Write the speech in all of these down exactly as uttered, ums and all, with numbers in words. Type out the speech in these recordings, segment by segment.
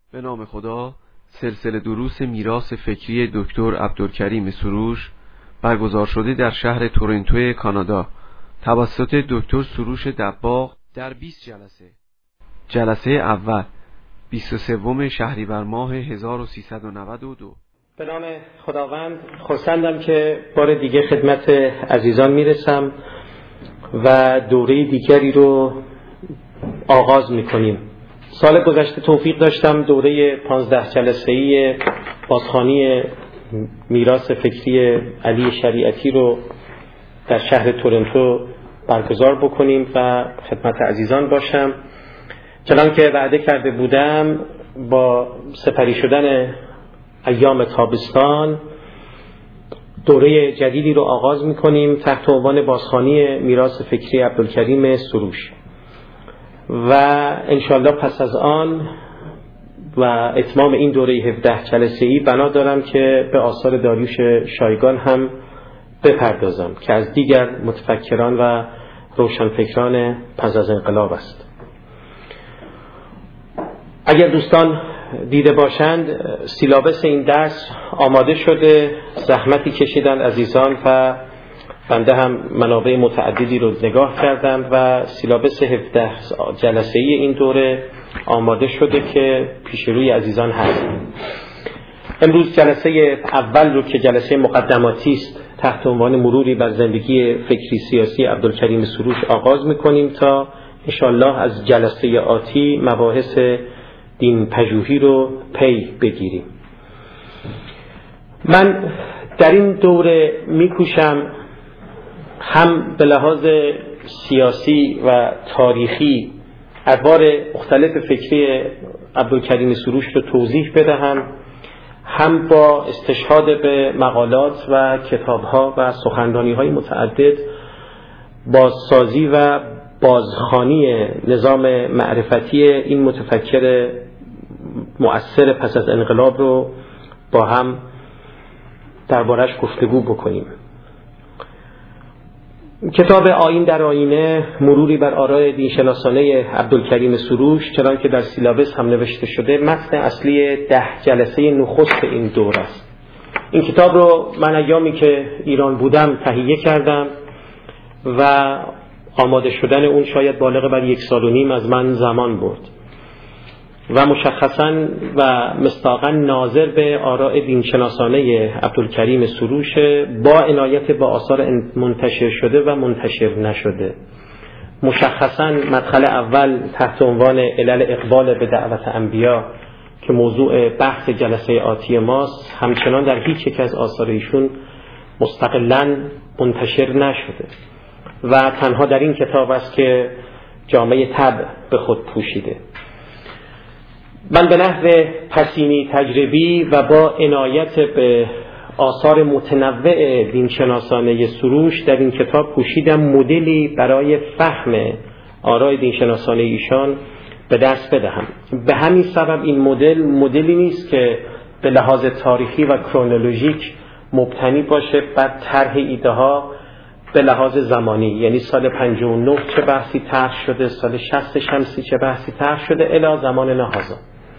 به نام خدا. سلسله دروس میراث فکری دکتر عبدالکریم سروش برگزار شده در شهر تورنتو کانادا توسط دکتر سروش دباغ در بیست جلسه. جلسه اول بیست و سوم شهریور ماه هزار و سیصد و نود و دو. به نام خداوند. خرسندم که بار دیگه خدمت عزیزان میرسم و دوره دیگری رو آغاز میکنیم. سال گذشته توفیق داشتم دوره پانزده جلسه‌ای بازخوانی میراث فکری علی شریعتی رو در شهر تورنتو برگزار بکنیم و خدمت عزیزان باشم. چنان که وعده کرده بودم با سپری شدن ایام تابستان دوره جدیدی رو آغاز میکنیم تحت عنوان بازخوانی میراث فکری عبدالکریم سروش و انشالله پس از آن و اتمام این دوره هفده جلسه‌ای بنا دارم که به آثار داریوش شایگان هم بپردازم که از دیگر متفکران و روشنفکران پس از انقلاب است. اگر دوستان دیده باشند سیلابس این درس آماده شده، زحمتی کشیدن عزیزان و بنده هم منابع متعددی رو نگاه کردم و سیلابس هفده جلسه‌ای این دوره آماده شده که پیش روی عزیزان هست. امروز جلسه اول رو که جلسه مقدماتی است تحت عنوان مروری بر زندگی فکری سیاسی عبدالکریم سروش آغاز می‌کنیم تا انشالله از جلسه آتی مباحث دین پژوهی رو پی بگیریم. من در این دوره می‌کوشم هم به لحاظ سیاسی و تاریخی ادوار مختلف فکری عبدالکریم سروش رو توضیح بدهم، هم با استشهاد به مقالات و کتاب‌ها و سخنرانی‌های متعدد بازسازی و بازخوانی نظام معرفتی این متفکر مؤثر پس از انقلاب رو با هم دربارش گفتگو بکنیم. کتاب آیین در آینه مروری بر آراء دینشناسانه عبدالکریم سروش چنان که در سیلابس هم نوشته شده متن اصلی ده جلسه نخست این دور است. این کتاب رو من ایامی که ایران بودم تهیه کردم و آماده شدن اون شاید بالغ بر یک سال و نیم از من زمان برد و مشخصاً و مصداقاً ناظر به آراء دینشناسانه عبدالکریم سروش با عنایت با آثار منتشر شده و منتشر نشده. مشخصاً مدخل اول تحت عنوان علل اقبال به دعوت انبیا که موضوع بحث جلسه آتی ماست همچنان در هیچ یک از آثار ایشون مستقلاً منتشر نشده و تنها در این کتاب است که جامعه طبع به خود پوشیده. من به نحو پسینی تجربی و با عنایت به آثار متنوع دینشناسانه سروش در این کتاب پوشیدم مدلی برای فهم آراء دینشناسانه ایشان به دست بدهم. به همین سبب این مدل مدلی نیست که به لحاظ تاریخی و کرونولوژیک مبتنی باشه بر طرح ایده ها به لحاظ زمانی، یعنی سال پنجاه و نه چه بحثی طرح شده، سال شصت شمسی چه بحثی طرح شده الی زمان نهضا،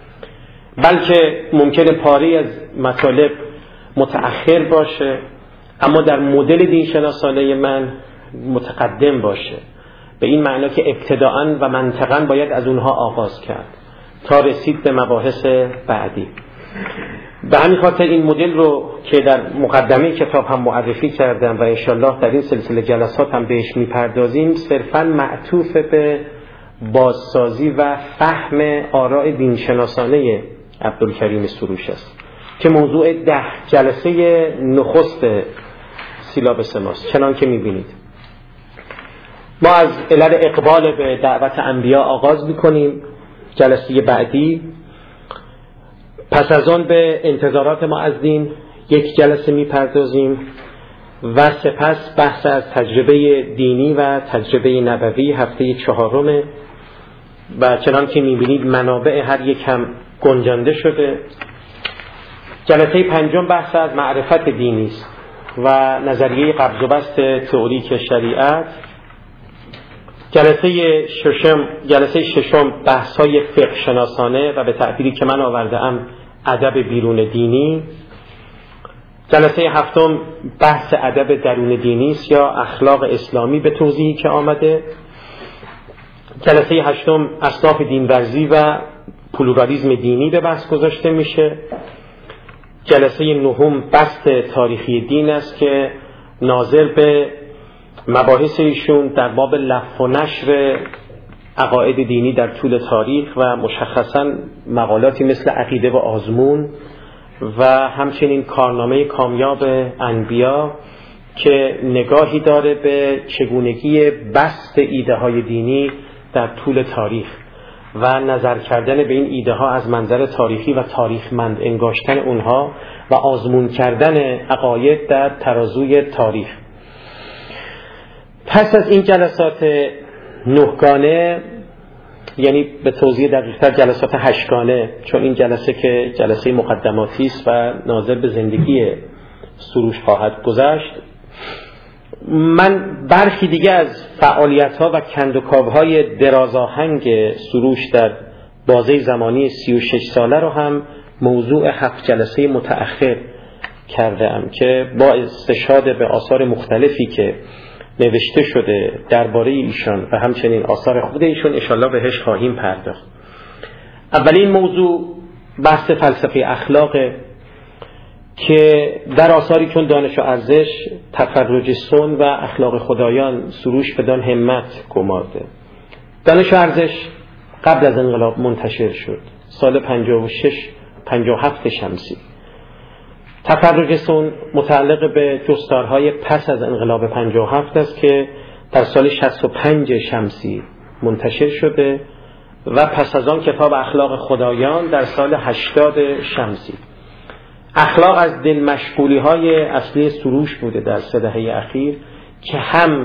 بلکه ممکنه پاری از مطالب متأخر باشه اما در مدل دینشناسانه من متقدم باشه، به این معنی که ابتداءً و منطقاً باید از اونها آغاز کرد تا رسید به مباحث بعدی. به همین خاطر این مدل رو که در مقدمه کتاب هم معرفی کردم و انشالله در این سلسله جلسات هم بهش میپردازیم صرفاً معطوف به بازسازی و فهم آراء دینشناسانه عبدالکریم سروش است که موضوع ده جلسه نخست سیلابس ماست. چنان که میبینید ما از علل اقبال به دعوت انبیا آغاز میکنیم. جلسه بعدی پس از آن به انتظارات ما از دین یک جلسه میپردازیم و سپس بحث از تجربه دینی و تجربه نبوی هفته چهارم و چنان که میبینید منابع هر یک هم گنجانده شده. جلسه پنجم بحث از معرفت دینی است و نظریه قبض و بسط تئوریک شریعت جلسه ششم جلسه ششم بحث‌های فقه شناسانه و به تعبیری که من آورده‌ام ادب بیرون دینی. جلسه هفتم بحث ادب درون دینی است یا اخلاق اسلامی به توضیحی که آمده. جلسه هشتم اصناف دینورزی و پلورالیسم دینی به بحث گذاشته میشه. جلسه نهم بسط تاریخی دین است که ناظر به مباحث ایشون در باب لف و نشر عقاید دینی در طول تاریخ و مشخصاً مقالاتی مثل عقیده و آزمون و همچنین کارنامه کامیاب انبیا که نگاهی داره به چگونگی بسط ایده های دینی در طول تاریخ و نظر کردن به این ایده ها از منظر تاریخی و تاریخمند انگاشتن اونها و آزمون کردن عقاید در ترازوی تاریخ. پس از این جلسات نهگانه، یعنی به توضیح دقیق‌تر جلسات هشتگانه، چون این جلسه که جلسه مقدماتی است و ناظر به زندگی سروش خواهد گذشت، من برخی دیگه از فعالیت‌ها و کندوکاوهای درازآهنگ سروش در بازه زمانی سی و شش ساله رو هم موضوع هفت جلسه متأخر کردم که با استشهاد به آثار مختلفی که نوشته شده درباره ایشان و همچنین آثار خود ایشان انشالله بهش خواهیم پرداخت. اولین موضوع بحث فلسفه اخلاق که در آثاری چون دانش و ارزش، تفرج سن و اخلاق خدایان سروش بدان همت گمارده. دانش و ارزش قبل از انقلاب منتشر شد، سال پنجاه و شش پنجاه و هفت شمسی. تفرج سن متعلق به جستارهای پس از انقلاب پنجاه و هفت است که در سال شصت و پنج شمسی منتشر شده و پس از آن کتاب اخلاق خدایان در سال هشتاد شمسی. اخلاق از دل مشغولی های اصلی سروش بوده در سه دهه اخیر که هم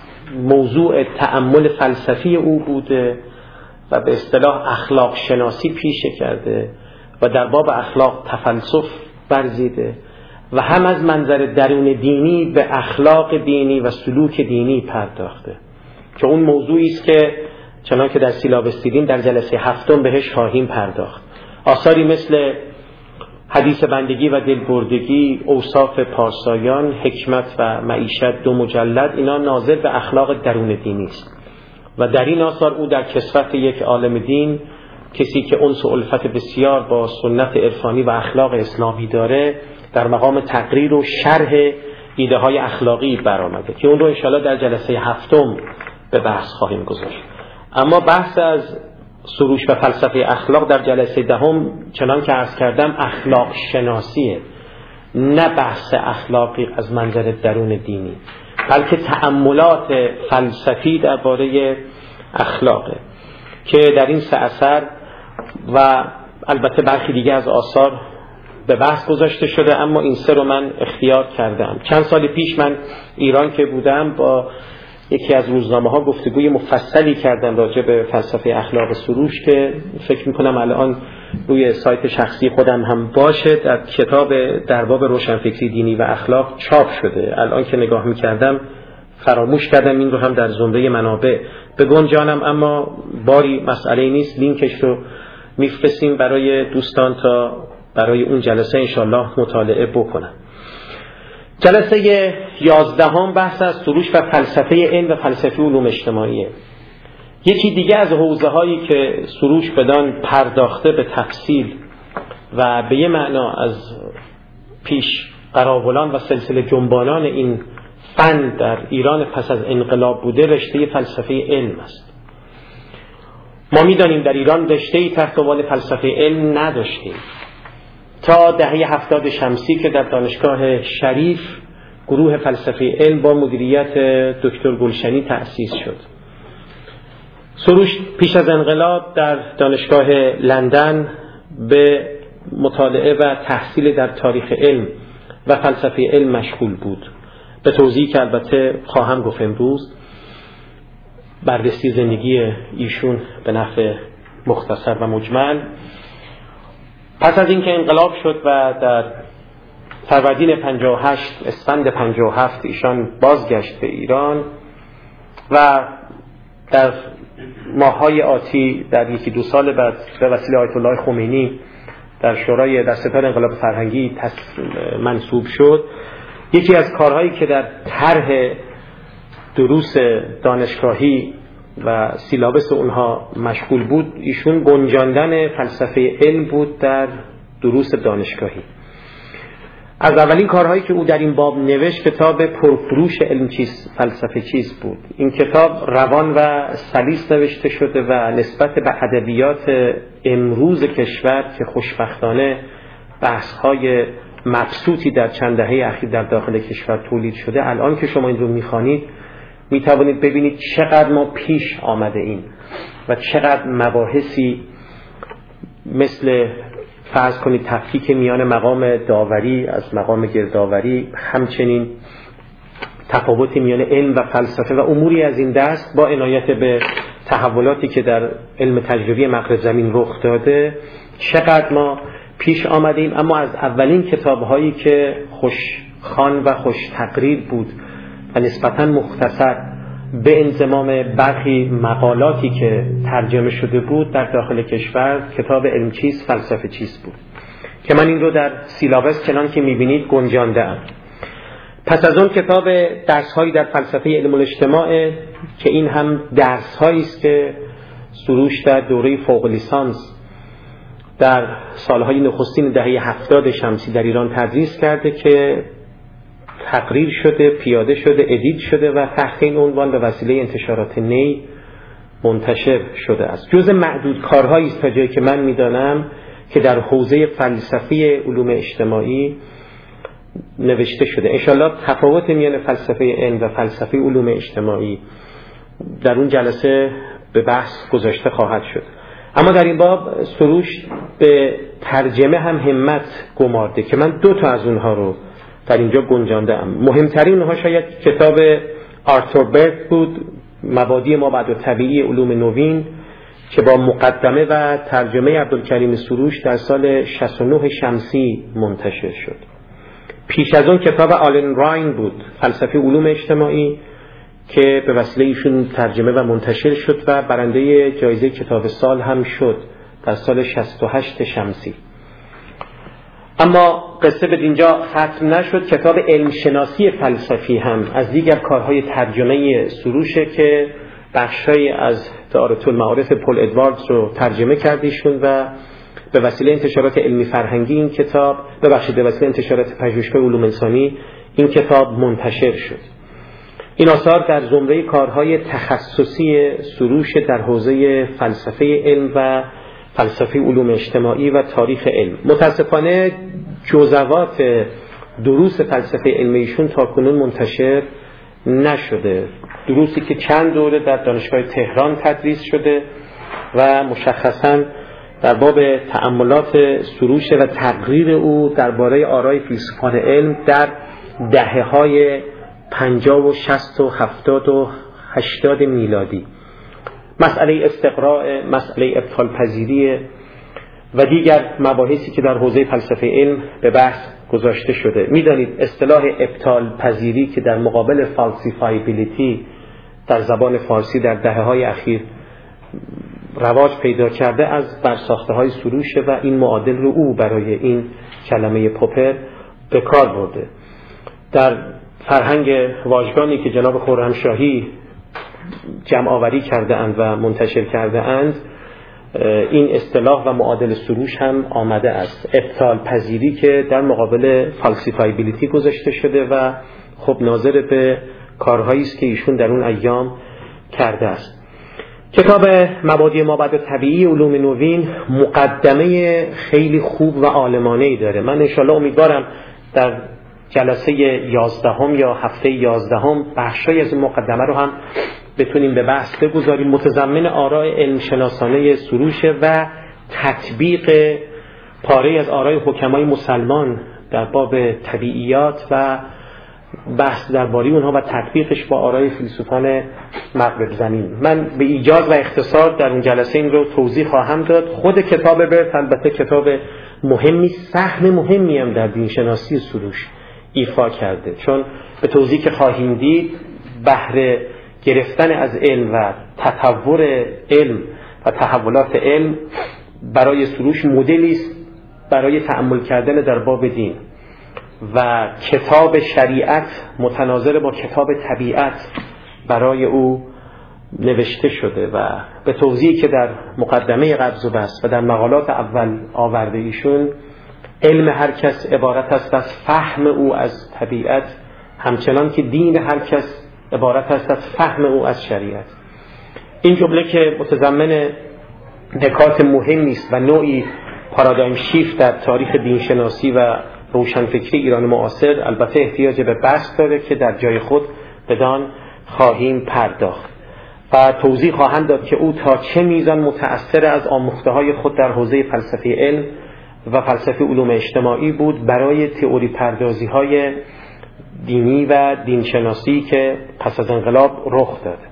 موضوع تأمل فلسفی او بوده و به اصطلاح اخلاق شناسی پیشه کرده و در باب اخلاق تفلسف برزیده و هم از منظر درون دینی به اخلاق دینی و سلوک دینی پرداخته که اون موضوعی است که چنان که در سیلابس دیدیم در جلسه هفتم بهش خواهیم پرداخت. آثاری مثل حدیث بندگی و دلبردگی، اوصاف پارسایان، حکمت و معیشت دو مجلد، اینا ناظر به اخلاق درون دینی است و در این آثار او در کسوت یک عالم دین، کسی که انس و الفت بسیار با سنت عرفانی و اخلاق اسلامی داره، در مقام تقریر و شرح ایده های اخلاقی برآمده که اون رو انشاءالله در جلسه هفتم به بحث خواهیم گذاشت. اما بحث از سروش و فلسفه اخلاق در جلسه دهم چنان که عرض کردم اخلاق شناسیه، نه بحث اخلاقی از منظر درون دینی، بلکه تأملات فلسفی درباره اخلاقه که در این سه اثر و البته برخی دیگه از آثار به بحث گذاشته شده، اما این سه رو من اختیار کردم. چند سال پیش من ایران که بودم با یکی از روزنامه‌ها گفتگوی مفصلی کردم راجع به فلسفه اخلاق سروش که فکر می‌کنم الان روی سایت شخصی خودم هم باشه، در کتاب در باب روشنفکری دینی و اخلاق چاپ شده. الان که نگاه می‌کردم فراموش کردم این رو هم در زمره منابع بگنجانم، اما باری مسئله نیست، لینکش رو میفرستیم برای دوستان تا برای اون جلسه انشالله مطالعه بکنم. جلسه یازدهم بحث از سروش و فلسفه علم و فلسفه علوم اجتماعیه. یکی دیگه از حوزه هایی که سروش بدان پرداخته به تفصیل و به یه معنا از پیش قراولان و سلسله جنبانان این فن در ایران پس از انقلاب بوده، رشته فلسفه علم است. ما می‌دانیم در ایران رشته‌ای تحت عنوان فلسفه علم نداشتیم تا دهه هفتاد شمسی که در دانشگاه شریف گروه فلسفه علم با مدیریت دکتر گلشنی تأسیس شد. سروش پیش از انقلاب در دانشگاه لندن به مطالعه و تحصیل در تاریخ علم و فلسفه علم مشغول بود، به توضیحی که البته خواهم گفت امروز. بررسی زندگی ایشون به نحو مختصر و مجمل. پس از اینکه انقلاب شد و در فروردین پنجاه و هشت اسفند پنجاه و هفت ایشان بازگشت به ایران و در ماه‌های آتی در یکی دو سال بعد به وسیله آیت الله خمینی در شورای در ستاد انقلاب فرهنگی منصوب شد، یکی از کارهایی که در طرح دروس دانشگاهی و سیلابس اونها مشغول بود، ایشون گنجاندن فلسفه علم بود در دروس دانشگاهی. از اولین کارهایی که او در این باب نوشت کتاب پرفروش علم چیست فلسفه چیست بود. این کتاب روان و سلیس نوشته شده و نسبت به ادبیات امروز کشور که خوشبختانه بحث‌های مبسوطی در چند دهه اخیر در داخل کشور تولید شده، الان که شما این رو می‌خوانید می‌توانید ببینید چقدر ما پیش آمده ایم و چقدر مباحثی مثل فرض کنید تفکیک میان مقام داوری از مقام گردآوری، همچنین تفاوتی میان علم و فلسفه و اموری از این دست، با عنایت به تحولاتی که در علم تجربی مغرب زمین رخ داده، چقدر ما پیش آمدیم. اما از اولین کتاب‌هایی که خوشخوان و خوش تقریر بود و نسبتاً مختصر به انضمام برخی مقالاتی که ترجمه شده بود در داخل کشور، کتاب علم چیست فلسفه چیست بود که من این رو در سیلابس چنان که میبینید گنجانده ام. پس از اون کتاب درس‌هایی در فلسفه علم الاجتماع که این هم درس‌هایی است که سروش در دوره فوق لیسانس در سالهای نخستین دهه هفتاد شمسی در ایران تدریس کرده که تقریر شده، پیاده شده، ادیت شده و تحت این عنوان به وسیله انتشارات نی منتشر شده است. جزء معدود کارهایی است تا جایی که من میدانم که در حوزه فلسفه علوم اجتماعی نوشته شده. انشالله تفاوت میان فلسفه علم و فلسفه علوم اجتماعی در اون جلسه به بحث گذاشته خواهد شد. اما در این باب سروش به ترجمه هم همت گمارده که من دو تا از اونها رو در اینجا گنجانده ام. مهمترین اونها شاید کتاب آرتور برت بود، مبادی ما بعد طبیعی علوم نوین، که با مقدمه و ترجمه عبدالکریم سروش در سال شصت و نه شمسی منتشر شد. پیش از اون کتاب آلن راین بود، فلسفه علوم اجتماعی، که به وسیله ایشون ترجمه و منتشر شد و برنده جایزه کتاب سال هم شد در سال شصت و هشت شمسی. اما قصه به اینجا ختم نشد. کتاب علم شناسی فلسفی هم از دیگر کارهای ترجمه سروشه که بخشی از دائره المعارف پل ادواردز رو ترجمه کردیشون و به وسیله انتشارات علمی فرهنگی این کتاب، ببخشید به وسیله انتشارات پژوهشگاه علوم انسانی این کتاب منتشر شد. این آثار در زمره کارهای تخصصی سروش در حوزه فلسفه علم و فلسفه علوم اجتماعی و تاریخ علم. متاسفانه جزوات دروس فلسفه علم ایشون تاکنون منتشر نشده. دروسی که چند دوره در دانشگاه تهران تدریس شده و مشخصاً در باب تأملات سروش و تقریر او درباره آرای فیلسوفان علم در دهه‌های پنجاه و شصت و هفتاد و هشتاد میلادی، مسئله استقراء، مسئله ابطال پذیری و دیگر مباحثی که در حوزه فلسفه علم به بحث گذاشته شده. میدانید اصطلاح ابطال پذیری که در مقابل فالسیفایبیلیتی در زبان فارسی در دهه‌های اخیر رواج پیدا کرده از برساخته های سروشه و این معادل رو او برای این کلمه پوپر به کار برده. در فرهنگ واژگانی که جناب خرمشاهی جمع آوری کرده اند و منتشر کرده اند، این اصطلاح و معادل سروش هم آمده است. ابطال پذیری که در مقابل فالسیفایبیلیتی گذاشته شده و خب ناظر به کارهایی است که ایشون در اون ایام کرده است. کتاب مبادی ما بعد طبیعی علوم نوین مقدمه خیلی خوب و عالمانه‌ای داره. من انشالله امیدوارم در جلسه یازدهم یا هفته یازدهم بخشی از این مقدمه رو هم بتونیم به بحث بگذاریم. متضمن آراء علم شناسانه سروشه و تطبیق پاره از آراء حکمای مسلمان در باب طبیعیات و بحث درباره اونها و تطبیقش با آراء فیلسوفان مغرب زمین. من به ایجاز و اختصار در این جلسه این رو توضیح خواهم داد. خود کتاب برت البته کتاب مهمی، سهم مهمی هم در دینشناسی سروش ایفا کرده، چون به توضیح که خواهیم دید بهر گرفتن از علم و تطور علم و تحولات علم برای سروش مدلی است برای تأمل کردن در باب دین و کتاب شریعت متناظر با کتاب طبیعت برای او نوشته شده و به توضیحی که در مقدمه قبض و بسط و در مقالات اول آورده ایشون، علم هر کس عبارت است از فهم او از طبیعت، همچنان که دین هر کس عبارت است از فهم او از شریعت. این جمله که متضمن نکات مهمی است و نوعی پارادایم شیفت در تاریخ دینشناسی و روشنفکری ایران معاصر البته احتیاج به بحث داره که در جای خود بدان خواهیم پرداخت و توضیح خواهم داد که او تا چه میزان متأثر از آموخته‌های خود در حوزه فلسفه علم و فلسفه علوم اجتماعی بود برای تئوری پردازی‌های دینی و دینشناسی که پس از انقلاب رخ داده.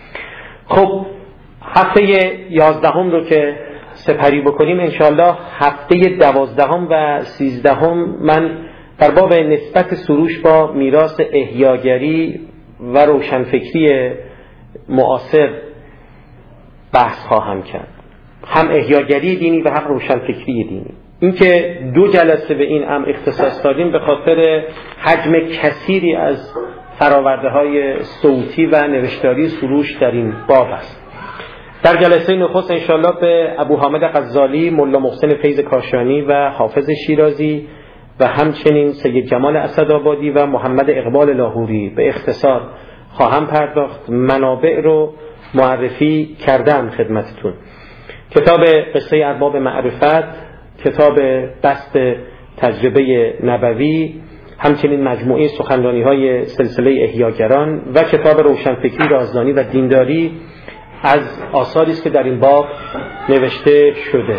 خب هفته یازدهم رو که سپری بکنیم انشاءالله، هفته دوازدهم و سیزدهم من در باب نسبت سروش با میراث احیاگری و روشنفکری معاصر بحث خواهم کرد، هم احیاگری دینی و هم روشنفکری دینی. اینکه دو جلسه به این امر اختصاص دادیم به خاطر حجم کثیری از فراورده های صوتی و نوشتاری سروش در این باب است. در جلسه نخست انشاءالله به ابو حامد غزالی، ملا محسن فیض کاشانی و حافظ شیرازی و همچنین سید جمال اسدآبادی و محمد اقبال لاهوری به اختصار خواهم پرداخت. منابع رو معرفی کردم خدمتتون: کتاب قصه ارباب معرفت، کتاب بسط تجربه نبوی، همچنین مجموعه سخنرانی های سلسله احیاگران و کتاب روشنفکری رازدانی و دینداری از آثاری است که در این باب نوشته شده.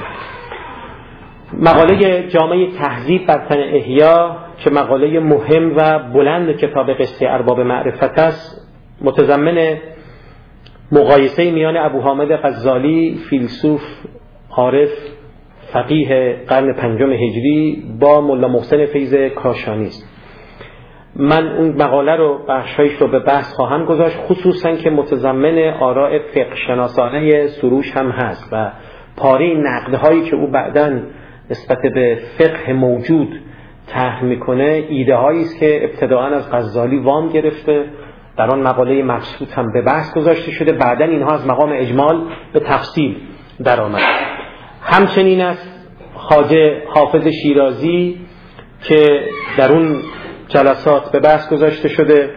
مقاله جامعه تهذیب بر تن احیا که مقاله مهم و بلند کتاب قصه ارباب معرفت است، متضمن مقایسه میان ابو حامد غزالی، فیلسوف عارف فقیه قرن پنجم هجری، با ملا محسن فیض کاشانی است. من اون مقاله رو بخشایش رو به بحث خواهم گذاشت، خصوصا که متضمن آراء فقه شناسانه سروش هم هست و پاره نقدهایی که او بعداً نسبت به فقه موجود طرح میکنه ایده هایی است که ابتداءً از غزالی وام گرفته، در آن مقاله مبسوط هم به بحث گذاشته شده، بعداً اینها از مقام اجمال به تفصیل در آمد. همچنین است خواجه حافظ شیرازی که در اون جلسات به بحث گذاشته شده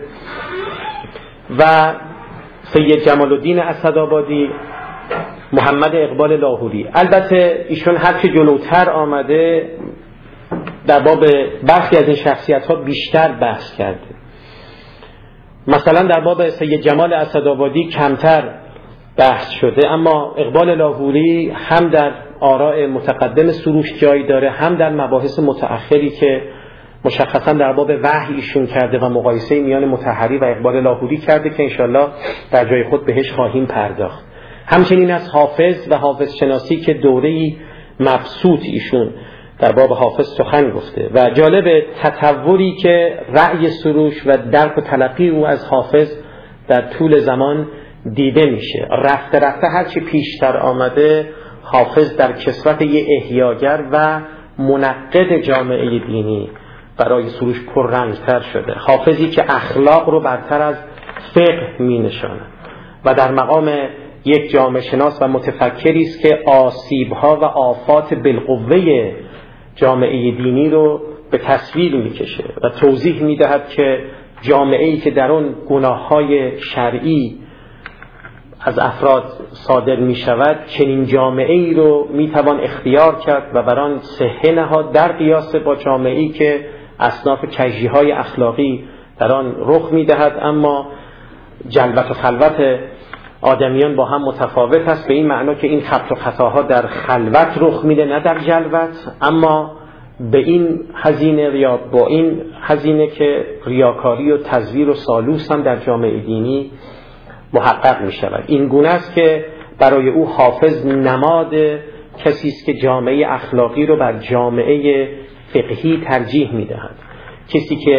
و سید جمال الدین اسدآبادی، محمد اقبال لاهوری. البته ایشون هرچه جلوتر آمده در باب برخی از این شخصیت ها بیشتر بحث کرده. مثلا در باب سید جمال اسدآبادی کمتر بحث شده، اما اقبال لاهوری هم در آراء متقدم سروش جای داره، هم در مباحث متأخری که مشخصا در باب وحی ایشون کرده و مقایسه میان مطهری و اقبال لاهوری کرده که انشالله در جای خود بهش خواهیم پرداخت. همچنین از حافظ و حافظ شناسی که دوره‌ای مبسوط ایشون در باب حافظ سخن گفته و جالب تطوری که رأی سروش و درک و تلقی او از حافظ در طول زمان دیده میشه. رفته رفته هرچی پیشتر آمده حافظ در کسوت یه احیاگر و منقد جامعه دینی برای سروش پررنگتر شده. حافظی که اخلاق رو برتر از فقه می نشاند و در مقام یک جامعه شناس و متفکری است که آسیب‌ها و آفات بالقوه جامعه دینی رو به تصویر می‌کشه و توضیح می‌دهد که جامعه‌ای که در اون گناه‌های شرعی از افراد صادر می‌شود، چنین جامعه‌ای رو می‌توان اختیار کرد و بر آن صحه نهاد در قیاس با جامعه‌ای که اصناف کژی‌های اخلاقی در آن رخ می‌دهد، اما جلوت و خلوت آدمیان با هم متفاوت است، به این معنا که این خبط و خطاها در خلوت رخ میده نه در جلوت، اما به این هزینه یا با این هزینه که ریاکاری و تزویر و سالوس هم در جامعه دینی محقق می شود. این گونه است که برای او حافظ نماد کسی است که جامعه اخلاقی رو بر جامعه فقهی ترجیح می دهد، کسی که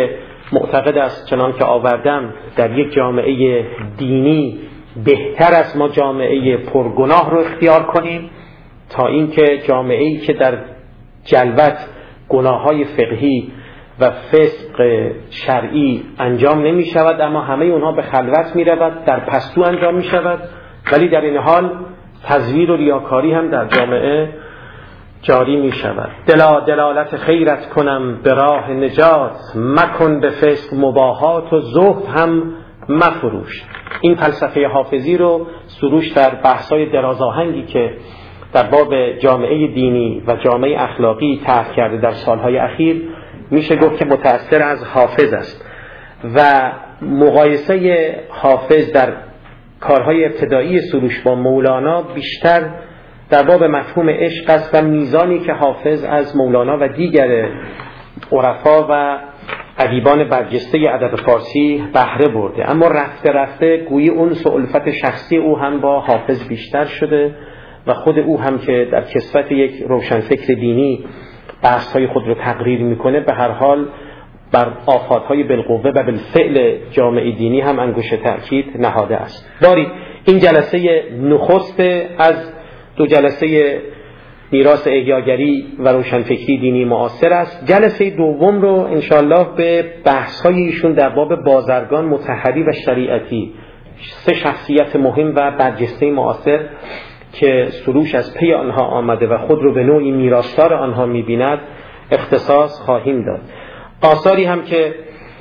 معتقد است چنان که آوردم در یک جامعه دینی بهتر است ما جامعه پرگناه رو اختیار کنیم تا اینکه جامعه‌ای که در جلوت گناه‌های فقهی و فسق شرعی انجام نمی شود اما همه اونها به خلوت می رود، در پستو انجام می شود، ولی در این حال تزویر و ریاکاری هم در جامعه جاری می شود. دلا دلالت خیرت کنم به راه نجات، مکن به فسق مباهات و زهد هم مفروش. این فلسفه حافظی رو سروش در بحث‌های درازآهنگی که در باب جامعه دینی و جامعه اخلاقی طرح کرده در سالهای اخیر میشه گفت که متأثر از حافظ است و مقایسه حافظ در کارهای ابتدایی سروش با مولانا بیشتر در باب مفهوم عشق است و میزانی که حافظ از مولانا و دیگر عرفا و ادیبان برجسته ادب فارسی بهره برده، اما رفته رفته گویی انس و الفت شخصی او هم با حافظ بیشتر شده و خود او هم که در کسوت یک روشنفکر دینی بحث‌های خود رو تقریر میکنه به هر حال بر آفات‌های بالقوه و بالفعل جامعه دینی هم انگشت تأکید نهاده است. باری این جلسه نخست از دو جلسه میراث احیاگری و روشنفکری دینی معاصر است. جلسه دوم رو انشالله به بحث‌های ایشون در باب بازرگان مطهری و شریعتی، سه شخصیت مهم و برجسته معاصر که سروش از پی آنها آمده و خود رو به نوعی میراثدار آنها می‌بیند اختصاص خواهیم داد. آثاری هم که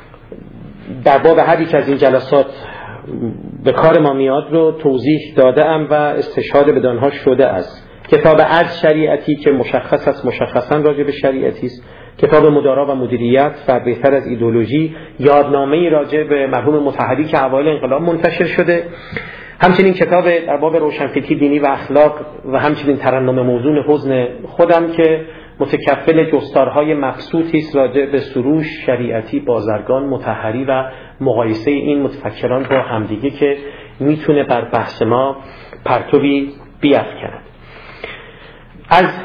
در باب هر یک از این جلسات به کار ما میاد رو توضیح داده ام و استشهاد بدانها شده است. کتاب از شریعتی که مشخص است مشخصاً راجع به شریعتی است، کتاب مدارا و مدیریت و بهتر از ایدئولوژی، یادنامه‌ای راجع به مرحوم مطهری که اوایل انقلاب منتشر شده، همچنین کتاب در باب روشنفکری دینی و اخلاق و همچنین ترنم موزون حزن خودم که متکفل جستارهای مبسوطی است راجع به سروش، شریعتی، بازرگان، مطهری و مقایسه این متفکران با همدیگه که میتونه بر بحث ما پرتوی بیفکند. از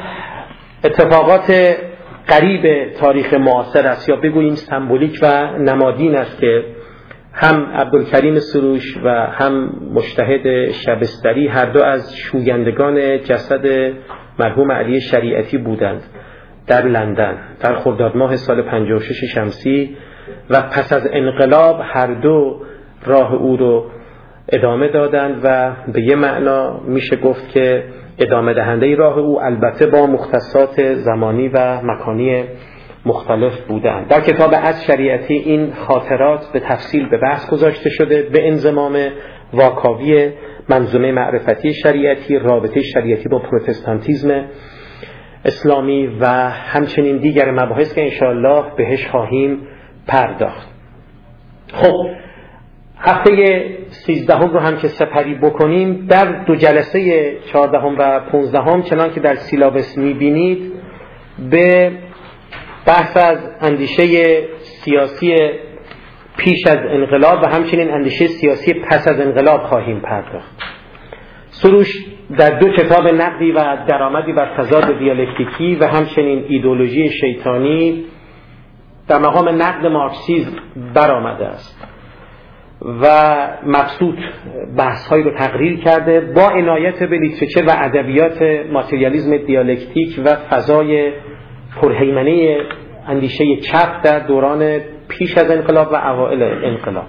اتفاقات قریب تاریخ معاصر است یا بگوییم سمبولیک و نمادین است که هم عبدالکریم سروش و هم مجتهد شبستری هر دو از شویندگان جسد مرحوم علی شریعتی بودند در لندن در خرداد ماه سال پنجاه و شش شمسی و پس از انقلاب هر دو راه او رو ادامه دادند و به یه معنا میشه گفت که ادامه دهنده راه او البته با مختصات زمانی و مکانی مختلف بودند. در کتاب از شریعتی این خاطرات به تفصیل به بحث گذاشته شده به انضمام واکاوی منظومه معرفتی شریعتی، رابطه شریعتی با پروتستانتیزم اسلامی و همچنین دیگر مباحث که انشاءالله بهش خواهیم پرداخت. خب هفته سیزدهم رو هم که سپری بکنیم، در دو جلسه چهاردهم و پونزدهم چنان که در سیلابس میبینید به بحث از اندیشه سیاسی پیش از انقلاب و همچنین اندیشه سیاسی پس از انقلاب خواهیم پرداخت. سروش در دو کتاب نقدی و درآمدی بر تضاد دیالکتیکی و همچنین ایدئولوژی شیطانی در مقام نقد مارکسیسم برآمده است و مبسوط بحث‌هایی رو تقریر کرده با عنایت به لیترچر و ادبیات ماتریالیسم دیالکتیک و فضای پرهیمنه اندیشه چپ در دوران پیش از انقلاب و اوائل انقلاب.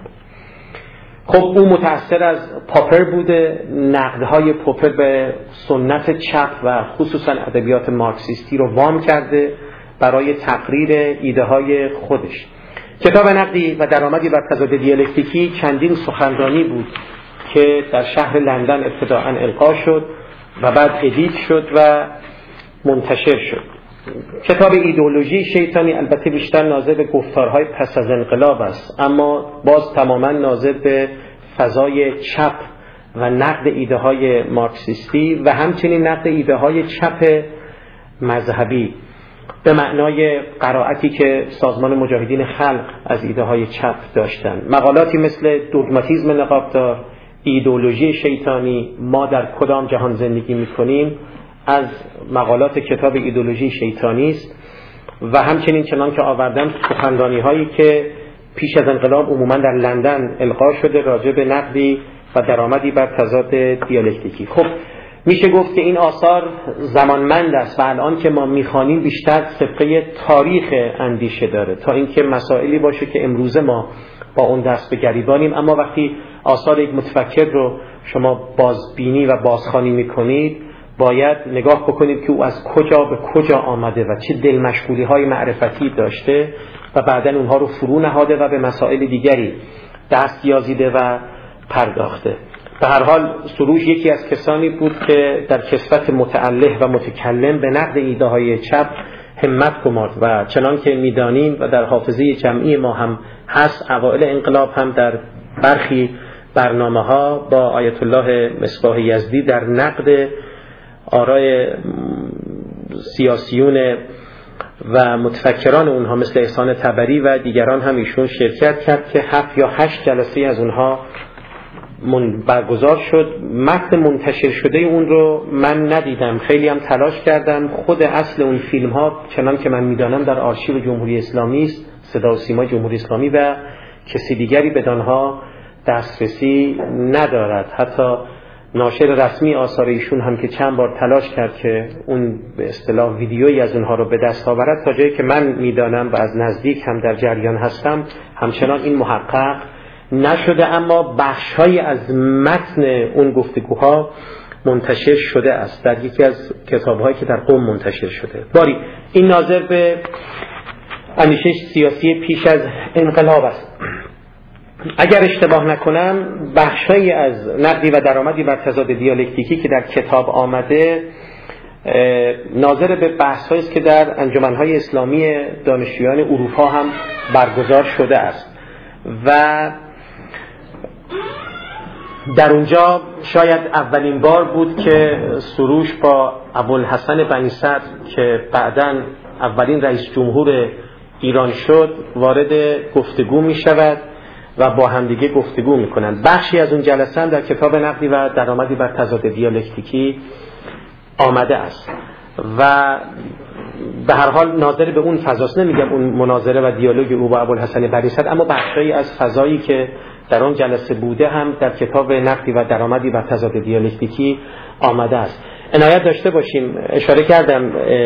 خب او متأثر از پاپر بوده، نقدهای پاپر به سنت چپ و خصوصا ادبیات مارکسیستی رو وام کرده برای تقریر ایده های خودش. کتاب نقدی و درآمدی بر تضاد دیالکتیکی چندین سخنرانی بود که در شهر لندن ابتداءً القا شد و بعد ادیت شد و منتشر شد. کتاب ایدئولوژی شیطانی البته بیشتر ناظر به گفتارهای پس از انقلاب است، اما باز تماما ناظر به فضای چپ و نقد ایده های مارکسیستی و همچنین نقد ایده های چپ مذهبی به معنای قرائتی که سازمان مجاهدین خلق از ایده های چپ داشتند. مقالاتی مثل دوگماتیسم نقابدار، ایدئولوژی شیطانی، ما در کدام جهان زندگی میکنیم از مقالات کتاب ایدئولوژی شیطانی است و همچنین چنان که آوردم سخنرانی هایی که پیش از انقلاب عموما در لندن القا شده راجع به نقدی و درآمدی بر تضاد دیالکتیکی. خب میشه گفت که این آثار زمانمند است و الان که ما میخوانیم بیشتر سابقه تاریخ اندیشه داره تا اینکه مسائلی باشه که امروزه ما با اون دست به گریبانیم. اما وقتی آثار یک متفکر رو شما بازبینی و بازخوانی میکنید باید نگاه بکنید که او از کجا به کجا آمده و چه دل مشغولی های معرفتی داشته و بعداً اونها رو فرو نهاده و به مسائل دیگری دست یازیده و پرداخته. به هر حال سروش یکی از کسانی بود که در کسوت متأله و متکلم به نقد ایده های چپ همت گمارد و چنان که میدانیم و در حافظه جمعی ما هم هست، اوائل انقلاب هم در برخی برنامه ها با آیت الله مصباح یزدی در نقد آرای سیاسیون و متفکران اونها مثل احسان طبری و دیگران هم ایشون شرکت کرد که هفت یا هشت جلسه از اونها برگزار شد. متن منتشر شده اون رو من ندیدم، خیلی هم تلاش کردم. خود اصل اون فیلم ها چنان که من میدانم در آرشیو جمهوری اسلامی است، صدا و سیما جمهوری اسلامی، و کسی دیگری به آنها دسترسی ندارد. حتی ناشر رسمی آثار ایشون هم که چند بار تلاش کرد که اون به اصطلاح ویدیویی از اونها رو به دست آورد، تا جایی که من میدانم و از نزدیک هم در جریان هستم همچنان این محقق نشده، اما بخش‌هایی از متن اون گفتگوها منتشر شده است در یکی از کتاب‌هایی که در قم منتشر شده. باری این ناظر به اندیشه سیاسی پیش از انقلاب است. اگر اشتباه نکنم بخش‌هایی از نقدی و درآمدی بر تضاد دیالکتیکی که در کتاب آمده ناظر به بحث‌هایی است که در انجمن‌های اسلامی دانشجویان اروپا هم برگزار شده است و در اونجا شاید اولین بار بود که سروش با ابوالحسن بنی صدر که بعداً اولین رئیس جمهور ایران شد وارد گفتگو می شود و با همدیگه گفتگو می کنند. بخشی از اون جلسه هم در کتاب نقدی و درآمدی بر تضاد دیالکتیکی آمده است و به هر حال ناظر به اون فضاست. نمیگم اون مناظره و دیالوگ او با ابوالحسن بنی صدر، اما بخشی از فضایی که در اون جلسه بوده هم در کتاب نقدی و درآمدی بر تضاد دیالکتیکی آمده است. عنایت داشته باشیم، اشاره کردم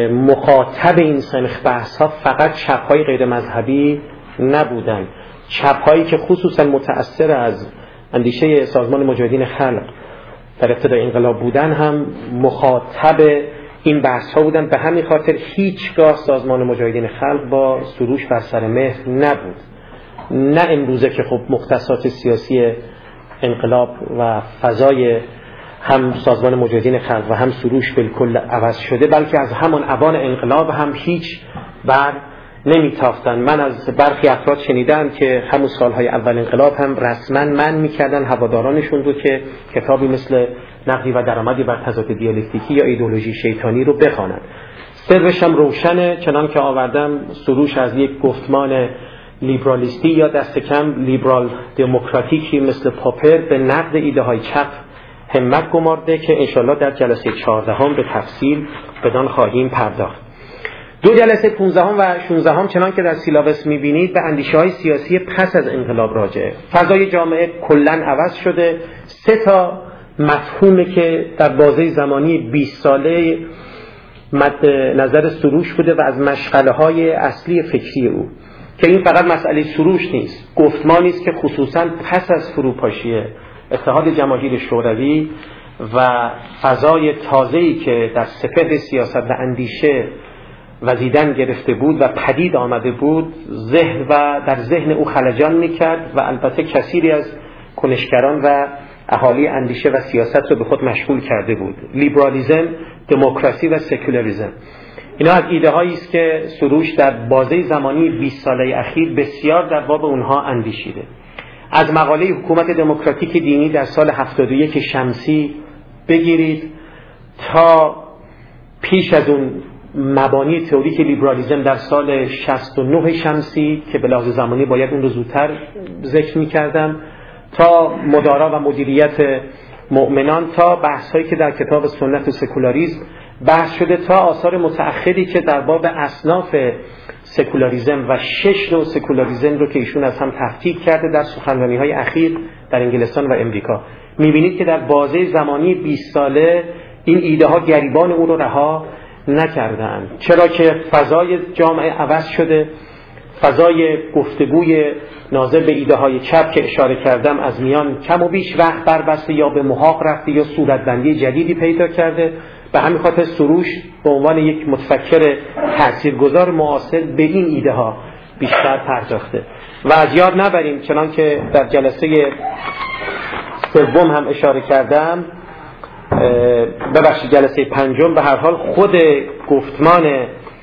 مخاطب این سنخ بحث ها فقط چپ‌های غیر مذهبی نبودند. چپ‌هایی که خصوصا متأثر از اندیشه سازمان مجاهدین خلق در ابتدای انقلاب بودن هم مخاطب این بحث ها بودن. به همین خاطر هیچگاه سازمان مجاهدین خلق با سروش بر سر مهر نبود. نه امروزه که خب مختصات سیاسی انقلاب و فضای هم سازمان مجاهدین خلق و هم سروش بالکل عوض شده، بلکه از همان اوان انقلاب هم هیچ بر نمیتافتن. من از برخی افراد شنیدم که همون سالهای اول انقلاب هم رسما من میکردن هوادارانشون رو که کتابی مثل نقدی و درآمدی بر تضاد دیالکتیکی یا ایدئولوژی شیطانی رو بخوانند. سرش هم روشنه، چنان که آوردم سروش از یک گفتمان لیبرالیستی یا دست کم لیبرال دموکراتیکی مثل پاپر به نقد ایده های چپ همت گمارده که انشالله در جلسه چهاردهم به تفصیل بدان خواهیم پرداخت. دو جلسه پونزدهم و شانزدهم چنان که در سیلاوس میبینید به اندیشه های سیاسی پس از انقلاب راجعه. فضای جامعه کلاً عوض شده. سه تا مفهومه که در بازه زمانی بیست ساله مد نظر سروش بوده و از مشغله های اصلی فکری او، که این فقط مسئله سروش نیست، گفتمانی است که خصوصاً پس از فروپاشی اتحاد جماهیر شوروی و فضای تازه‌ای که در سپهر سیاست و اندیشه وزیدن گرفته بود و پدید آمده بود ذهن و در ذهن او خلجان میکرد و البته کثیری از کنشگران و اهالی اندیشه و سیاست رو به خود مشغول کرده بود. لیبرالیسم، دموکراسی و سکولاریسم، اینا از ایده هایی است که سروش در بازه زمانی بیست ساله اخیر بسیار در باب اونها اندیشیده. از مقاله حکومت دموکراتیک دینی در سال هفتاد و یک شمسی بگیرید تا پیش از اون مبانی تئوریک لیبرالیسم در سال شصت و نه شمسی که به لحاظ زمانی باید اون رو زودتر ذکر می‌کردم، تا مدارا و مدیریت مؤمنان، تا بحث‌هایی که در کتاب سنت و سکولاریسم بحث شده تا آثار متأخری که در باب اصناف سکولاریزم و شش نوع سکولاریزم رو که ایشون از هم تفکیک کرده در سخنرانی‌های اخیر در انگلستان و امریکا. می‌بینید که در بازه زمانی بیست ساله این ایده ها گریبان او رو رها نکردن، چرا که فضای جامعه عوض شده، فضای گفتگوی ناظر به ایده های چپ که اشاره کردم از میان کم و بیش وقت بربسته یا به محاق رفته یا صورتبندی جدیدی پیدا کرده. به همین خاطر سروش به عنوان یک متفکر تاثیرگذار معاصر به این ایده ها بیشتر پرداخته و از یاد نبریم، چنان که در جلسه سوم هم اشاره کردم، ببخشید جلسه پنجم، به هر حال خود گفتمان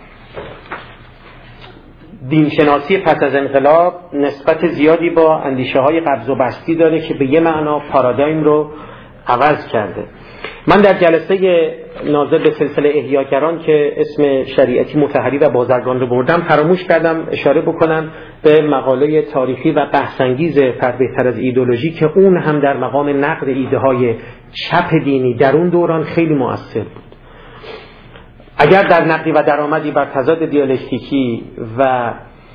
دینشناسی پس از انقلاب نسبت زیادی با اندیشه های قبض و بسطی داره که به یه معنا پارادایم رو عوض کرده. من در جلسه ناظر به سلسله احیاگران که اسم شریعتی مطهری و بازرگان رو بردم فراموش کردم اشاره بکنم به مقاله تاریخی و بحث‌انگیز فربهتر از ایدئولوژی که اون هم در مقام نقد ایده های چپ دینی در اون دوران خیلی مؤثر بود. اگر در نقدی و درآمدی بر تضاد دیالکتیکی و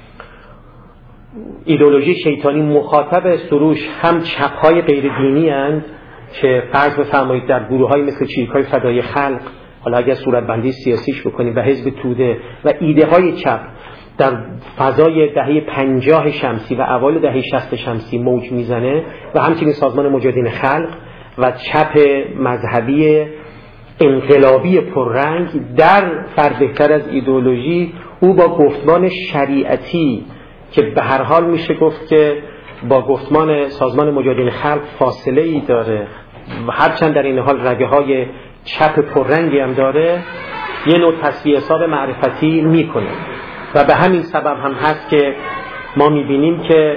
ایدئولوژی شیطانی مخاطب سروش هم چپ‌های غیر دینی اند که فرض بفرمایید در گروه‌های مثل چریک‌های فدای خلق، حالا اگر صورتبندی سیاسیش بکنیم، و حزب توده و ایده‌های چپ در فضای دهه پنجاه شمسی و اوایل دهه شصت شمسی موج میزنه و همچنین سازمان مجاهدین خلق و چپ مذهبی انقلابی پررنگ در فربهتر از ایدئولوژی، او با گفتمان شریعتی که به هر حال میشه گفت که با گفتمان سازمان مجاهدین خلق فاصله ای داره و هرچند در این حال رگه های چپ پررنگی هم داره، یه نوع تصفیه حساب معرفتی میکنه و به همین سبب هم هست که ما میبینیم که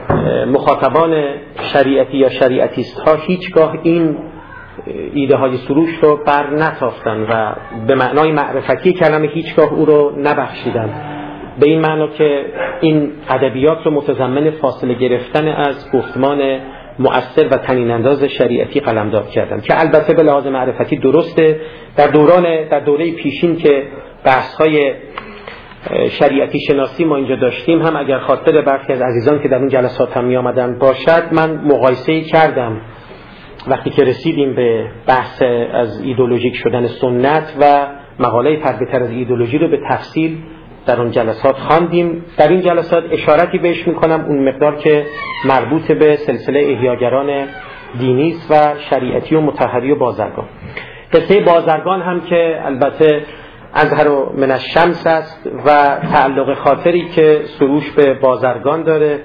مخاطبان شریعتی یا شریعتیست ها هیچگاه این ایده های سروش رو بر نتافتن و به معنای معرفتی کلمه هیچگاه او رو نبخشیدن، به این معنا که این ادبیات رو متضمن فاصله گرفتن از گفتمان مؤثر و طنین انداز شریعتی قلمداد کردن که البته به لحاظ معرفتی درسته. در دوران در دوره پیشین که بحث‌های شریعتی شناسی ما اینجا داشتیم هم اگر خاطر برخی از عزیزان که در اون جلسات هم می آمدن باشد، من مقایسه کردم وقتی که رسیدیم به بحث از ایدئولوژیک شدن سنت و مقاله فربهتر از ایدئولوژی رو به تفصیل در اون جلسات خواندیم. در این جلسات اشارتی بهش میکنم اون مقدار که مربوط به سلسله احیاگران دینی و شریعتی و مطهری و بازرگان. قصه بازرگان هم که البته ازهر من الشمس است و تعلق خاطری که سروش به بازرگان داره.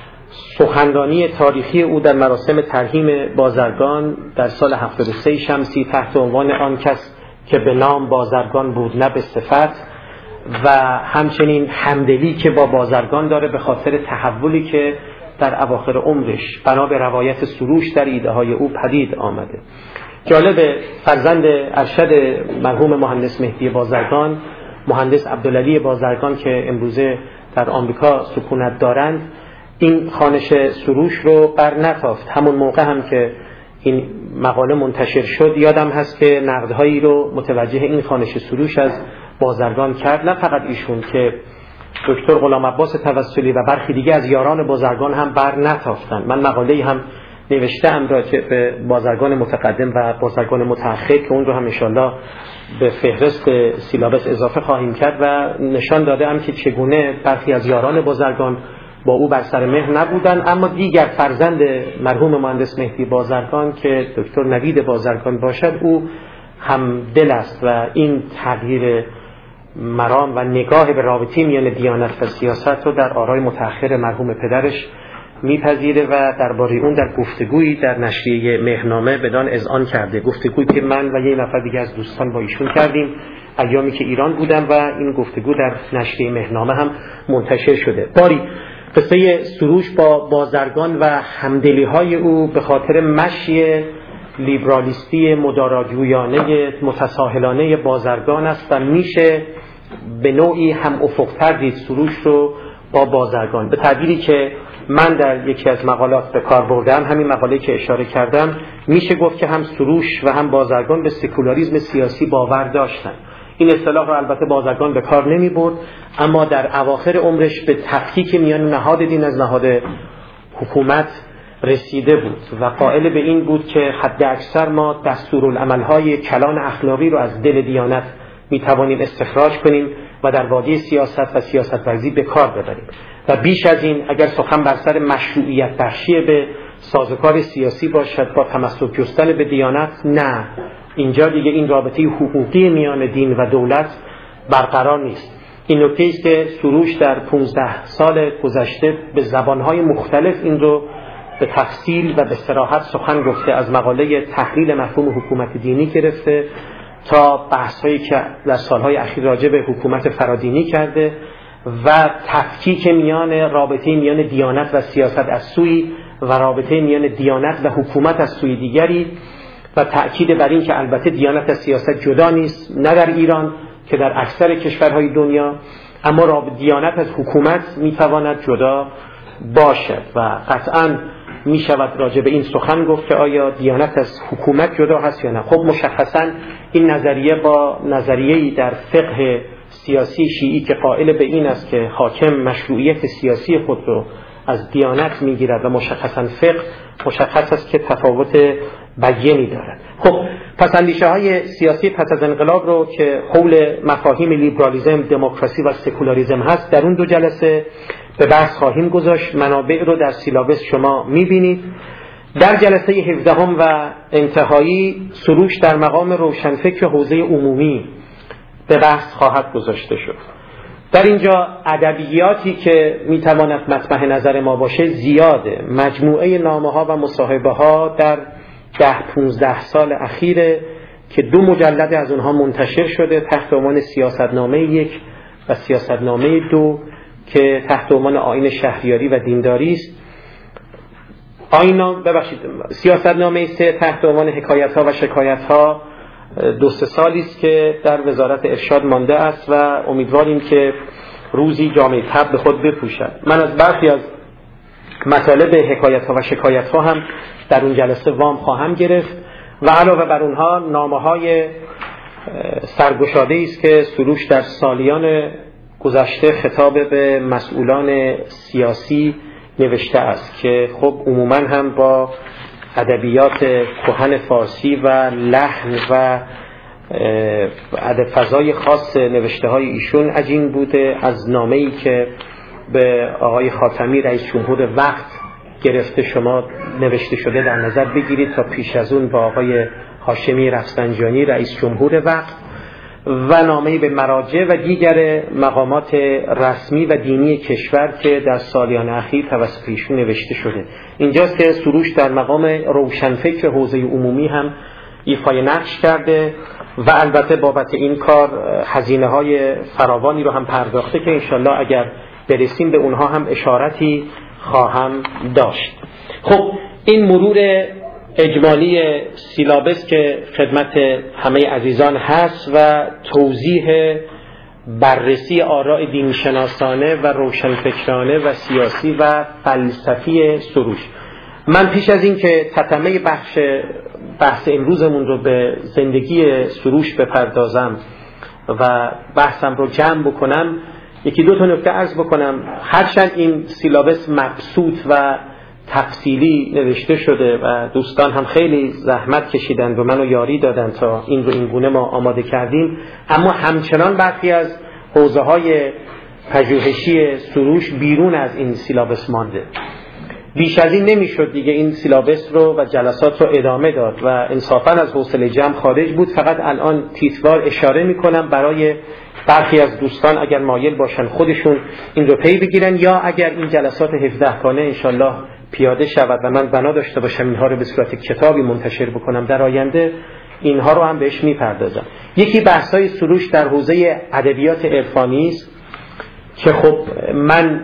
سخنرانی تاریخی او در مراسم ترحیم بازرگان در سال هفتاد و سه شمسی تحت عنوان آن کس که به نام بازرگان بود نه به صفت، و همچنین همدلی که با بازرگان داره به خاطر تحولی که در اواخر عمرش بنا به روایت سروش در ایده های او پدید آمده. جالب، فرزند ارشد مرحوم مهندس مهدی بازرگان، مهندس عبدالعلی بازرگان که امروزه در آمریکا سکونت دارند، این خوانش سروش رو بر نتافت. همون موقع هم که این مقاله منتشر شد یادم هست که نقدهایی رو متوجه این خوانش سروش از بازرگان کرد، نه فقط ایشون که دکتر غلام عباس توسلی و برخی دیگه از یاران بازرگان هم بر نتافتن. من مقاله‌ای هم نوشتم راجع به بازرگان متقدم و بازرگان متأخر که اون رو هم انشالله به فهرست سیلابس اضافه خواهیم کرد و نشان دادم که چگونه برخی از یاران بازرگان با او بر سر مهر نبودن، اما دیگر فرزند مرحوم مهندس مهدی بازرگان که دکتر نوید بازرگان باشد، او هم دل است و این تغییر مرام و نگاه به رابطه میان دیانت و سیاست رو در آرای متأخر مرحوم پدرش میپذیره و درباره اون در گفتگویی در نشریه مهرنامه بدان اذعان کرده. گفتگویی که من و یه نفر دیگه از دوستان با ایشون کردیم ایامی که ایران بودم و این گفتگو در نشریه مهرنامه هم منتشر شده. باری قصه سروش با بازرگان و همدلی های او به خاطر مشی لیبرالیستی مداراجویانه متساهلانه بازرگان است و میشه به نوعی هم افق‌تر دید سروش رو با بازرگان. به تعبیری که من در یکی از مقالات به کار بردم، همین مقاله که اشاره کردم، میشه گفت که هم سروش و هم بازرگان به سکولاریسم سیاسی باور داشتن. این اصطلاح رو البته بازرگان به کار نمی برد، اما در اواخر عمرش به تفکیک میان نهاد دین از نهاد حکومت رسیده بود و قائل به این بود که حد اکثر ما دستورالعمل‌های کلان اخلاقی رو از دل دیانت می توانیم استخراج کنیم و در وادی سیاست و سیاست ورزی به کار ببریم و بیش از این اگر سخن بر سر مشروعیت بخشی به سازوکار سیاسی باشد با تمسک جستن به دیانت، نه، اینجا دیگه این رابطه حقوقی میان دین و دولت برقرار نیست. این نکته است که سروش در پانزده سال گذشته به زبانهای مختلف این رو به تفصیل و به صراحت سخن گفته، از مقاله تحلیل مفهوم حکومت دینی گرفته تا بحث‌هایی که در سالهای اخیر راجع به حکومت فرادینی کرده و تفکیک میان رابطه میان دیانت و سیاست از سوی و رابطه میان دیانت و حکومت از سوی دیگری و تأکید بر این که البته دیانت از سیاست جدا نیست، نه در ایران که در اکثر کشورهای دنیا، اما دیانت از حکومت میتواند جدا باشد و قطعاً می شود راجع به این سخن گفت که آیا دیانت از حکومت جدا هست یا نه. خب مشخصاً این نظریه با نظریه‌ای در فقه سیاسی شیعی که قائل به این است که حاکم مشروعیت سیاسی خود رو از دیانت میگیرد و مشخصاً فقه مشخص است که تفاوت بیانی دارد. خب پس اندیشه های سیاسی پس از انقلاب رو که حول مفاهیم لیبرالیسم، دموکراسی و سکولاریسم هست در اون دو جلسه به بحث خواهیم گذاشت. منابع رو در سیلابس شما میبینید. در جلسه هفدهم و انتهایی سروش در مقام روشنفکر حوزه عمومی به بحث خواهد گذاشته شد. در اینجا ادبیاتی که میتواند مطمح نظر ما باشه زیاده. مجموعه نامه‌ها و مصاحبه‌ها در ده پونزده سال اخیره که دو مجلد از اونها منتشر شده تحت عنوان سیاستنامه یک و سیاستنامه دو که تحت عنوان آیین شهریاری و دینداری است. آیین ببخشید سیاستنامه سه تحت عنوان حکایت‌ها و شکایت‌ها دو سه سالی است که در وزارت ارشاد مانده است و امیدواریم که روزی جامعه طب به خود بپوشد. من از برخی از مطالب حکایت‌ها و شکایت‌ها هم در اون جلسه وام خواهم گرفت و علاوه بر اونها نامه‌های سرگشاده‌ای است که سروش در سالیان گذشته خطاب به مسئولان سیاسی نوشته است که خب عموماً هم با ادبیات کهن فارسی و لحن و ادب فضای خاص نوشته های ایشون عجین بوده. از نامه‌ای که به آقای خاتمی رئیس جمهور وقت گرفته شما نوشته شده در نظر بگیرید تا پیش از اون با آقای هاشمی رفسنجانی رئیس جمهور وقت و نامه‌ای به مراجع و دیگر مقامات رسمی و دینی کشور که در سالیان اخیر توسط ایشون نوشته شده. اینجاست که سروش در مقام روشنفکر حوزه عمومی هم ایفای نقش کرده و البته بابت این کار هزینه‌های فراوانی رو هم پرداخته که انشالله اگر برسیم به اونها هم اشارتی خواهم داشت. خب این مرور اجمالی سیلابس که خدمت همه عزیزان هست و توضیح بررسی آراء دینشناسانه و روشنفکرانه و سیاسی و فلسفی سروش. من پیش از این که تتمه بخش بحث امروزمون رو به زندگی سروش بپردازم و بحثم رو جمع بکنم یکی دو تا نکته عرض بکنم. هرچند این سیلابس مبسوط و تفصیلی نوشته شده و دوستان هم خیلی زحمت کشیدند و منو یاری دادن تا این رو این گونه ما آماده کردیم، اما همچنان برخی از حوزه های پژوهشی سروش بیرون از این سیلابس مانده. بیش از این نمیشد دیگه این سیلابس رو و جلسات رو ادامه داد و انصافا از حوصله جمع خارج بود. فقط الان تیتروار اشاره میکنم برای برخی از دوستان اگر مایل باشن خودشون این رو پی بگیرن یا اگر این جلسات هفده کانه انشالله پیاده شود و من بنا داشته باشم اینها رو به صورت کتابی منتشر بکنم در آینده اینها رو هم بهش میپردازم. یکی بحث‌های سروش در حوزه ادبیات عرفانی است که خب من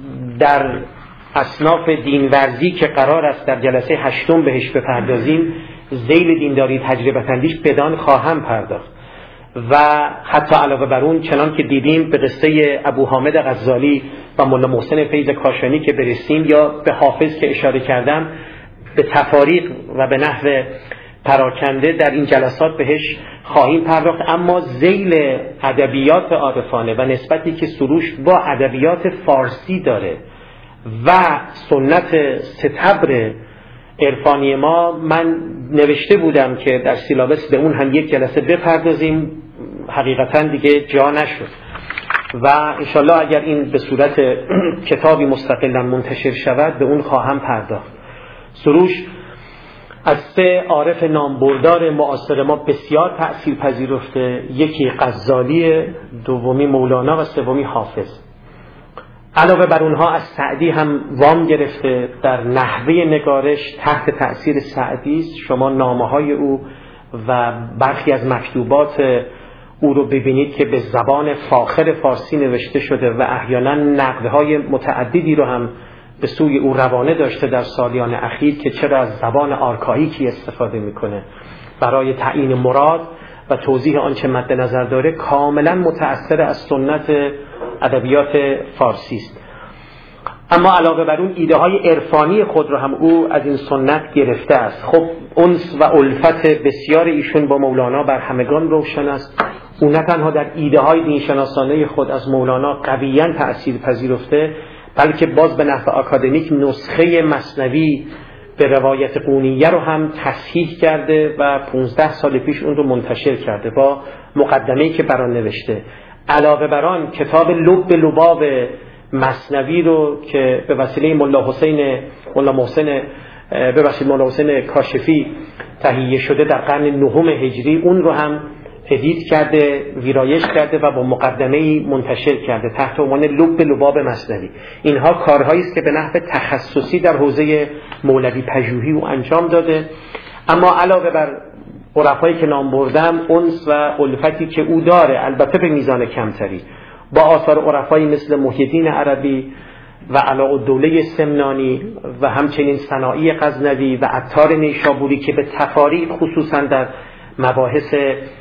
در اصناف دینورزی که قرار است در جلسه هشتم بهش بپردازیم ذیل دینداری تجربه اندیش بدان خواهم پرداخت و حتی علاوه بر اون چنان که دیدیم به قصه ابو حامد غزالی و مولا محسن فیض کاشانی که برسیم یا به حافظ که اشاره کردم به تفاریق و به نحو پراکنده در این جلسات بهش خواهیم پرداخت. اما ذیل ادبیات عارفانه و نسبتی که سروش با ادبیات فارسی داره و سنت ستبر عرفانی ما، من نوشته بودم که در سیلابس به اون هم یک جلسه بپردازیم، حقیقتا دیگه جا نشد و انشالله اگر این به صورت کتابی مستقلا منتشر شود به اون خواهم پرداخت. سروش از سه عارف نامبردار معاصر ما بسیار تأثیر پذیرفته، یکی غزالی، دومی مولانا و سومی حافظ. علاوه بر اونها از سعدی هم وام گرفته، در نحوه نگارش تحت تأثیر سعدی است. شما نامه‌های او و برخی از مکتوبات او رو ببینید که به زبان فاخر فارسی نوشته شده و احیانا نقدهای متعددی رو هم به سوی او روانه داشته در سالیان اخیر که چرا از زبان آرکائیکی استفاده میکنه برای تعیین مراد و توضیح آنچه مد نظر داره. کاملا متأثر از سنت ادبیات فارسی است. اما علاوه بر اون ایده های عرفانی خود را هم او از این سنت گرفته است. خب انس و الفت بسیار ایشون با مولانا بر همگان روشن است. او نه تنها در ایده های دینشناسانه خود از مولانا قویاً تأثیر پذیرفته، بلکه باز به نحو آکادمیک نسخه مثنوی به روایت قونیه رو هم تصحیح کرده و پانزده سال پیش اون رو منتشر کرده با مقدمه‌ای که بران نوشته. علاوه بر آن کتاب لب لباب مثنوی رو که به وسیله مولا حسین مولا محسن به وسیله مولا حسین کاشفی تهیه شده در قرن نهم هجری، اون رو هم ادیت کرده، ویرایش کرده و با مقدمه‌ای منتشر کرده تحت عنوان لب لباب مثنوی. اینها کارهایی است که به نحو تخصصی در حوزه مولوی پژوهی او انجام داده. اما علاوه بر عرفایی که نام بردم، انس و الفتی که او داره، البته به میزان کمتری، با آثار عرفایی مثل محی الدین عربی و علاءالدوله سمنانی و همچنین سنایی غزنوی و عطار نیشابوری که به تفاریق خصوصا در مباحث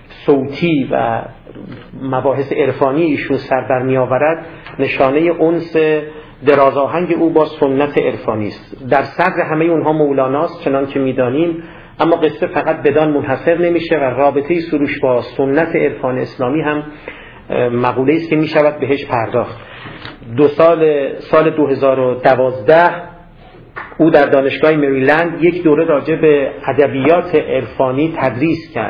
صوتی و مباحث عرفانی ایشون سر در می آورد، نشانه انس درازآهنگ او با سنت عرفانی است. در صدر همه اونها مولاناست چنان که میدانیم، اما قصه فقط بدان منحصر نمیشه و رابطه سروش با سنت عرفان اسلامی هم مقوله است که می شود بهش پرداخت. دو سال سال دو هزار و دوازده او در دانشگاه مریلند یک دوره راجع به ادبیات عرفانی تدریس کرد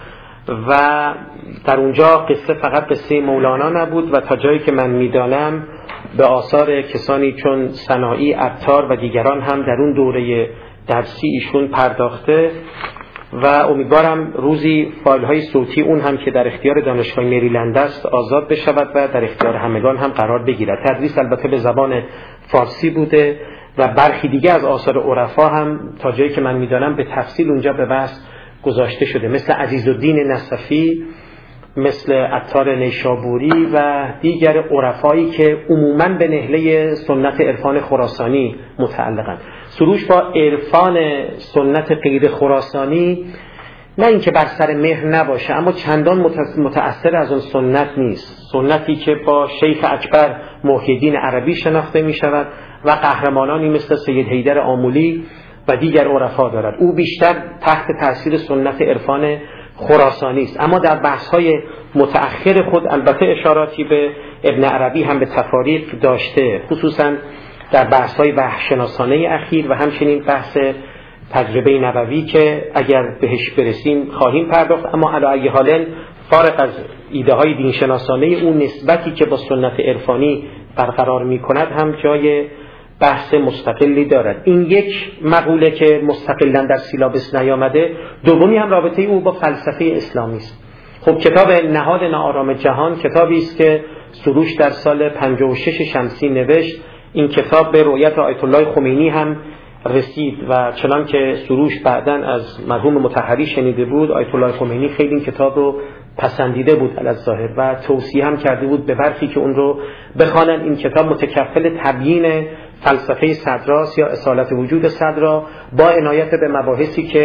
و در اونجا قصه فقط قصه مولانا نبود و تا جایی که من میدانم به آثار کسانی چون سنایی، عطار و دیگران هم در اون دوره درسی ایشون پرداخته و امیدوارم روزی فایل های صوتی اون هم که در اختیار دانشگاه مریلند است آزاد بشود و در اختیار همگان هم قرار بگیرد. تدریس البته به زبان فارسی بوده و برخی دیگه از آثار عرفا هم تا جایی که من میدانم به تفصیل اونجا به بحث گذاشته شده، مثل عزیزالدین نصفی، مثل عطار نیشابوری و دیگر عرفایی که عموماً به نهله سنت عرفان خراسانی متعلقند. سروش با عرفان سنت غیر خراسانی نه اینکه بر سر مهر نباشه، اما چندان متأثر از اون سنت نیست. سنتی که با شیخ اکبر محی الدین عربی شناخته می شود و قهرمانانی مثل سید حیدر آمولی و دیگر عرفا دارد. او بیشتر تحت تاثیر سنت عرفان خراسانی است، اما در بحث‌های متأخر خود البته اشاراتی به ابن عربی هم به تفاریق داشته، خصوصا در بحث‌های وحش‌شناسانه اخیر و همچنین بحث تجربه نبوی که اگر بهش برسیم خواهیم پرداخت. اما علی ای حال فارغ از ایده های دینشناسانه اون، نسبتی که با سنت عرفانی برقرار می‌کند هم جای بحث مستقلی دارد. این یک مقوله که مستقلا در سیلابس نیامده. دومی هم رابطه او با فلسفه اسلامی است. خب کتاب نهاد ناآرام جهان کتابی است که سروش در سال پنجاه و شش شمسی نوشت. این کتاب به رؤیت آیت الله خمینی هم رسید و چنان که سروش بعداً از مرحوم مطهری شنیده بود، آیت الله خمینی خیلی این کتاب رو پسندیده بود علی الظاهر و توصیه هم کرده بود به برخی که اون رو بخوانن. این کتاب متکفل تبیین فلسفه صدراست یا اصالت وجود صدرا با عنایت به مباحثی که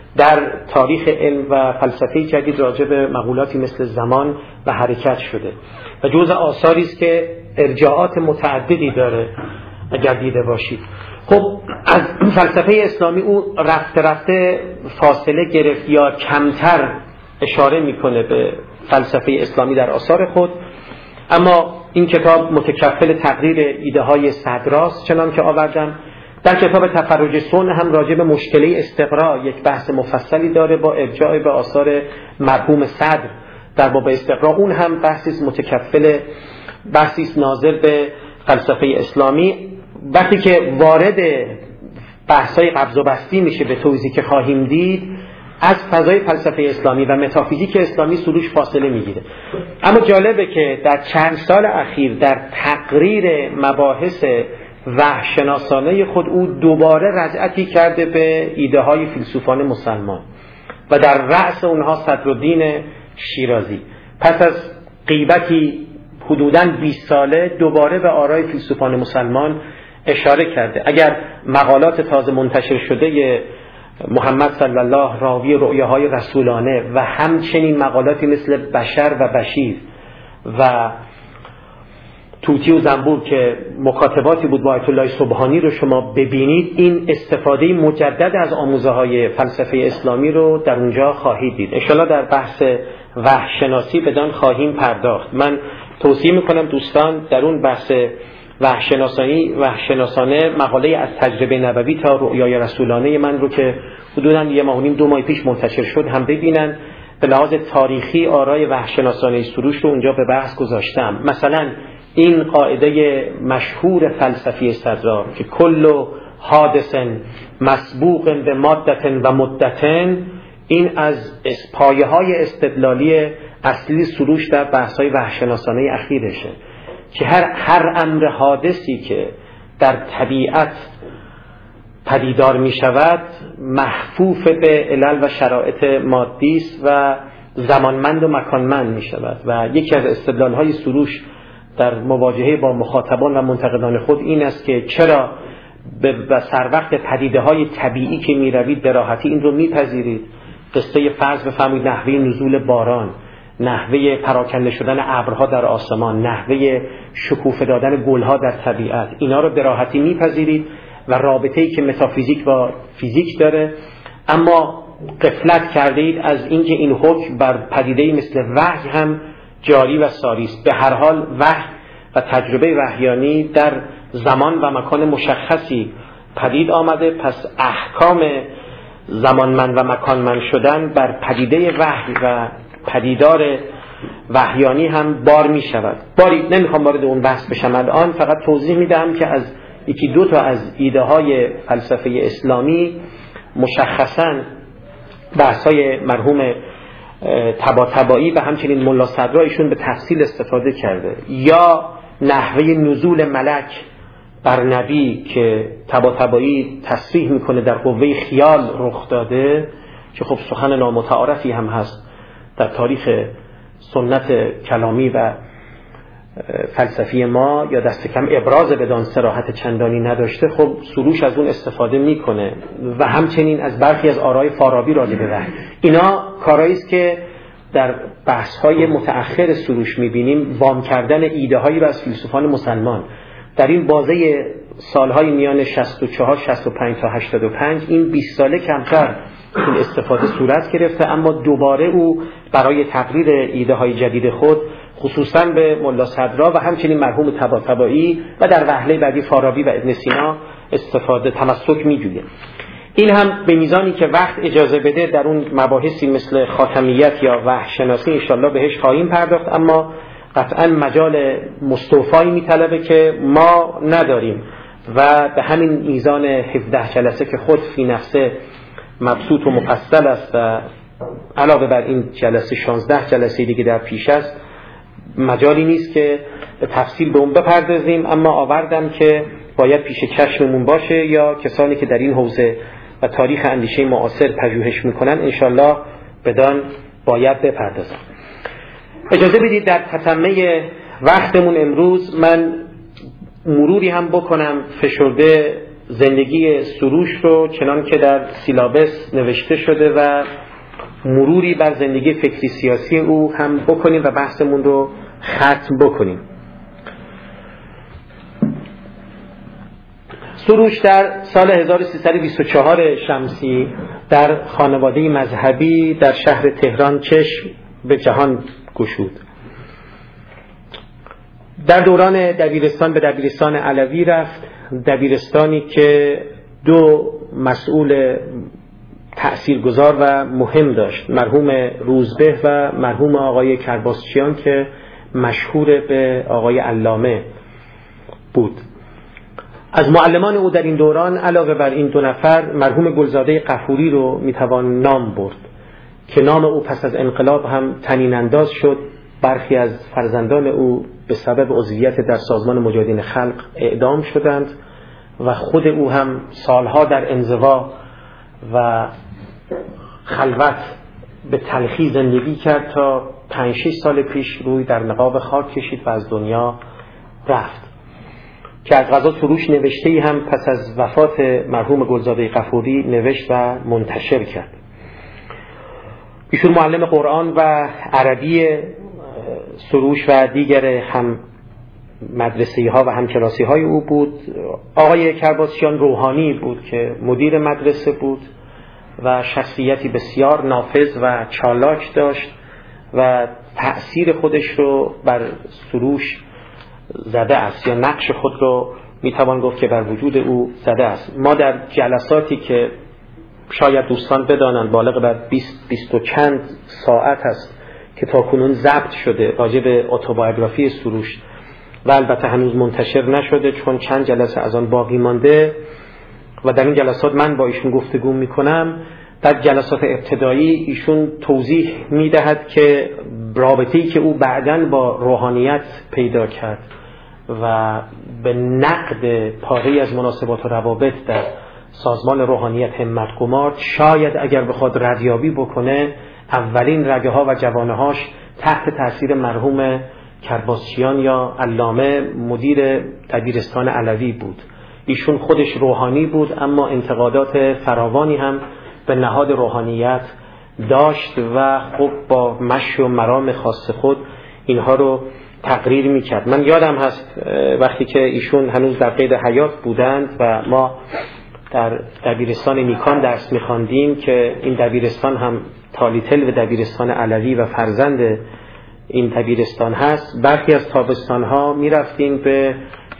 در تاریخ علم و فلسفه جدید راجع به مقولاتی مثل زمان و حرکت شده و جزء آثاری است که ارجاعات متعددی داره اگر دیده باشید. خب از فلسفه اسلامی او رفته رفته فاصله گرفت یا کمتر اشاره میکنه به فلسفه اسلامی در آثار خود، اما این کتاب متکفل تقریر ایده های صدراست. چنان که آوردم در کتاب تفرج صنع هم راجع به مشکله استقرا یک بحث مفصلی داره با ارجاع به آثار مرحوم صدر در باب استقرا. اون هم بحثی متکفل بحثی ناظر به فلسفه اسلامی. وقتی که وارد بحث‌های قبض و بسطی میشه به توضیحی که خواهیم دید، از فضای فلسفه اسلامی و متافیزیک اسلامی سروش فاصله میگیره. اما جالبه که در چند سال اخیر در تقریر مباحث وحش‌شناسانه خود او دوباره رجعتی کرده به ایده های فیلسوفان مسلمان و در رأس اونها صدرالدین شیرازی پس از غیبتی حدوداً بیست ساله دوباره به آرای فیلسوفان مسلمان اشاره کرده. اگر مقالات تازه منتشر شده محمد صلی الله راوی رؤیاهای رسولانه و همچنین مقالاتی مثل بشر و بشیر و توتی و زنبور که مکاتباتی بود با آیت الله سبحانی رو شما ببینید، این استفاده مجدد از آموزه های فلسفه اسلامی رو در اونجا خواهید دید. انشالله در بحث وحش‌شناسی بدان خواهیم پرداخت. من توصیه میکنم دوستان در اون بحث وحش‌شناسانی وحش‌شناسانه مقاله از تجربه نبوی تا رؤیای رسولانه من رو که حدوداً یه ماه و نیم دو ماه پیش منتشر شد هم ببینن. به لحاظ تاریخی آرای وحش‌شناسانه سروش رو اونجا به بحث گذاشتم. مثلا این قاعده مشهور فلسفی صدرا که کل حادث مسبوق به مادة و مدة، این از پایه های استدلالی اصلی سروش در بحث های وحش‌شناسانه اخیرشه که هر هر امر حادثی که در طبیعت پدیدار می شود محفوف به علل و شرایط مادی است و زمانمند و مکانمند می شود. و یکی از استدلال های سروش در مواجهه با مخاطبان و منتقدان خود این است که چرا به سر وقت پدیده های طبیعی که می روید به راحتی این رو می پذیرید. قصه فرض بفرمایید نحوه نزول باران، نحوه پراکنده شدن ابرها در آسمان، نحوه شکوفه دادن گلها در طبیعت، اینا رو به راحتی میپذیرید و رابطه‌ای که متافیزیک با فیزیک داره، اما غفلت کرده اید از اینکه این حکم بر پدیده‌ای مثل وحی هم جاری و ساری است. به هر حال وحی و تجربه وحیانی در زمان و مکان مشخصی پدید آمده، پس احکام زمانمند و مکانمند شدن بر پدیده وحی و پدیدار وحیانی هم بار می شود. باری نمیخوام وارد اون بحث بشم الان، فقط توضیح میدم که از یکی دو تا از ایده های فلسفه اسلامی مشخصاً بحث های مرحوم طباطبایی و همچنین ملا صدرا ایشون به تفصیل استفاده کرده. یا نحوه نزول ملک بر نبی که طباطبایی تصریح میکنه در قوه خیال رخ داده، که خب سخن نامتعارفی هم هست در تاریخ سنت کلامی و فلسفی ما، یا دست کم ابراز بدان صراحت چندانی نداشته. خب سروش از اون استفاده میکنه و همچنین از برخی از آرای فارابی راجع به وحی. اینا کارهایی است که در بحث‌های متأخر سروش میبینیم، وام کردن ایده‌هایی را از فیلسوفان مسلمان در این بازه سالهای میان شصت و چهار شصت و پنج تا هشتاد و پنج، این بیست ساله کمتر این استفاده صورت گرفته، اما دوباره او برای تقریر ایده های جدید خود خصوصا به ملا صدرا و همچنین مرحوم طباطبایی و در وهله بعدی فارابی و ابن سینا استفاده تمسک می‌جوید. این هم به میزانی که وقت اجازه بده در اون مباحثی مثل خاتمیت یا وحش‌شناسی انشالله بهش خواهیم پرداخت، اما قطعا مجال مستوفایی میطلبه که ما نداریم و به همین میزان هفده جلسه که خود فی نفسه مبسوط و مفصل است و علاوه بر این جلسه شانزده جلسه دیگه در پیش است، مجالی نیست که به تفصیل به اون بپردازیم، اما آوردم که باید پیش چشممون باشه یا کسانی که در این حوزه و تاریخ اندیشه معاصر پژوهش میکنن انشالله بدان باید بپردازم. اجازه بدید در تتمه وقتمون امروز من مروری هم بکنم فشرده زندگی سروش رو چنان که در سیلابس نوشته شده و مروری بر زندگی فکری سیاسی او هم بکنیم و بحثمون رو ختم بکنیم. سروش در سال هزار و سیصد و بیست و چهار شمسی در خانواده مذهبی در شهر تهران چشم به جهان گشود. در دوران دبیرستان به دبیرستان علوی رفت، دبیرستانی که دو مسئول تأثیرگذار و مهم داشت، مرحوم روزبه و مرحوم آقای کرباسچیان که مشهور به آقای علامه بود. از معلمان او در این دوران علاوه بر این دو نفر مرحوم گلزاده غفوری رو میتوان نام برد که نام او پس از انقلاب هم طنین انداز شد. برخی از فرزندان او به سبب عضویت در سازمان مجاهدین خلق اعدام شدند و خود او هم سالها در انزوا و خلوت به تلخی زندگی کرد تا پنج شش سال پیش روی در نقاب خاک کشید و از دنیا رفت، که از قضا سروش نوشته‌ای هم پس از وفات مرحوم گلزاده غفوری نوشت و منتشر کرد. ایشون معلم قرآن و عربی سروش و دیگر هم مدرسه‌ای ها و هم کلاسی های او بود. آقای کرباسچیان روحانی بود که مدیر مدرسه بود و شخصیتی بسیار نافذ و چالاک داشت و تأثیر خودش رو بر سروش زده است، یا نقش خود رو میتوان گفت که بر وجود او زده است. ما در جلساتی که شاید دوستان بدانند بالغ بر بیست بیست و چند ساعت است که تاکنون ضبط شده راجع به اتوبیوگرافی سروش و البته هنوز منتشر نشده چون چند جلسه از آن باقی مانده و در این جلسات من با ایشون گفتگو میکنم. در جلسات ابتدایی ایشون توضیح میدهد که رابطه‌ای که او بعداً با روحانیت پیدا کرد و به نقد پاره از مناسبات و روابط در سازمان روحانیت همت گمارد، شاید اگر بخواد ردیابی بکنه اولین رگه ها و جوانه هاش تحت تاثیر مرحوم کرباسچیان یا علامه مدیر دبیرستان علوی بود. ایشون خودش روحانی بود اما انتقادات فراوانی هم به نهاد روحانیت داشت و خب با مشی و مرام خاص خود اینها رو تقریر میکرد. من یادم هست وقتی که ایشون هنوز در قید حیات بودند و ما در دبیرستان نیکان درس میخواندیم که این دبیرستان هم تالیتل و دبیرستان علوی و فرزند این دبیرستان هست، برخی از تابستانها میرفتیم به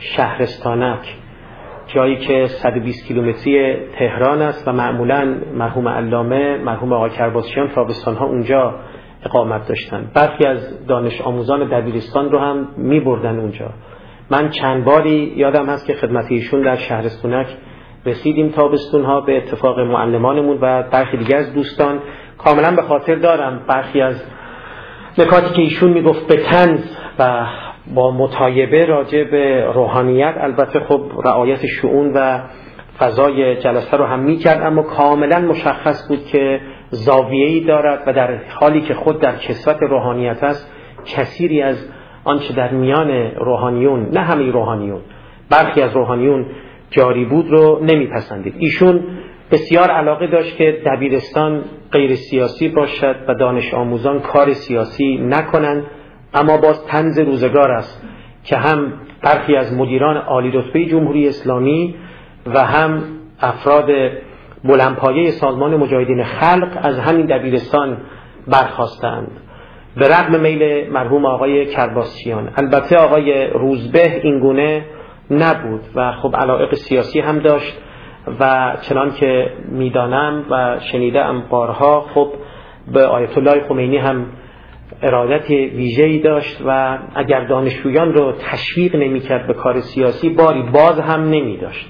شهرستانک، جایی که صد و بیست کیلومتری تهران است و معمولاً مرحوم علامه مرحوم آقای کرباسچیان تابستانها اونجا اقامت داشتن. برخی از دانش آموزان دبیرستان رو هم می بردن اونجا. من چند باری یادم هست که خدمت ایشون در شهرستانک رسیدیم تابستونها به اتفاق معلمانمون و برخی دیگر از دوستان. کاملا به خاطر دارم برخی از نکاتی که ایشون میگفت به طنز و با مطایبه راجع به روحانیت، البته خب رعایت شؤون و فضای جلسه رو هم میکرد اما کاملا مشخص بود که زاویه‌ای دارد و در حالی که خود در کسوت روحانیت است کثیری از آنچه در میان روحانیون، نه همه روحانیون، برخی از روحانیون جاری بود رو نمیپسندید. ایشون بسیار علاقه داشت که دبیرستان غیر سیاسی باشد و دانش آموزان کار سیاسی نکنند، اما باز طنز روزگار است که هم برخی از مدیران عالی رتبه جمهوری اسلامی و هم افراد بلندپایه سازمان مجاهدین خلق از همین دبیرستان برخاستند به رغم میل مرحوم آقای کرباسچیان. البته آقای روزبه اینگونه نبود و خب علایق سیاسی هم داشت و چنان که میدانم و شنیدم بارها خب به آیت الله خمینی هم ارادت ویژه‌ای داشت و اگر دانشجویان رو تشویق نمی‌کرد به کار سیاسی باری باز هم نمی‌داشت.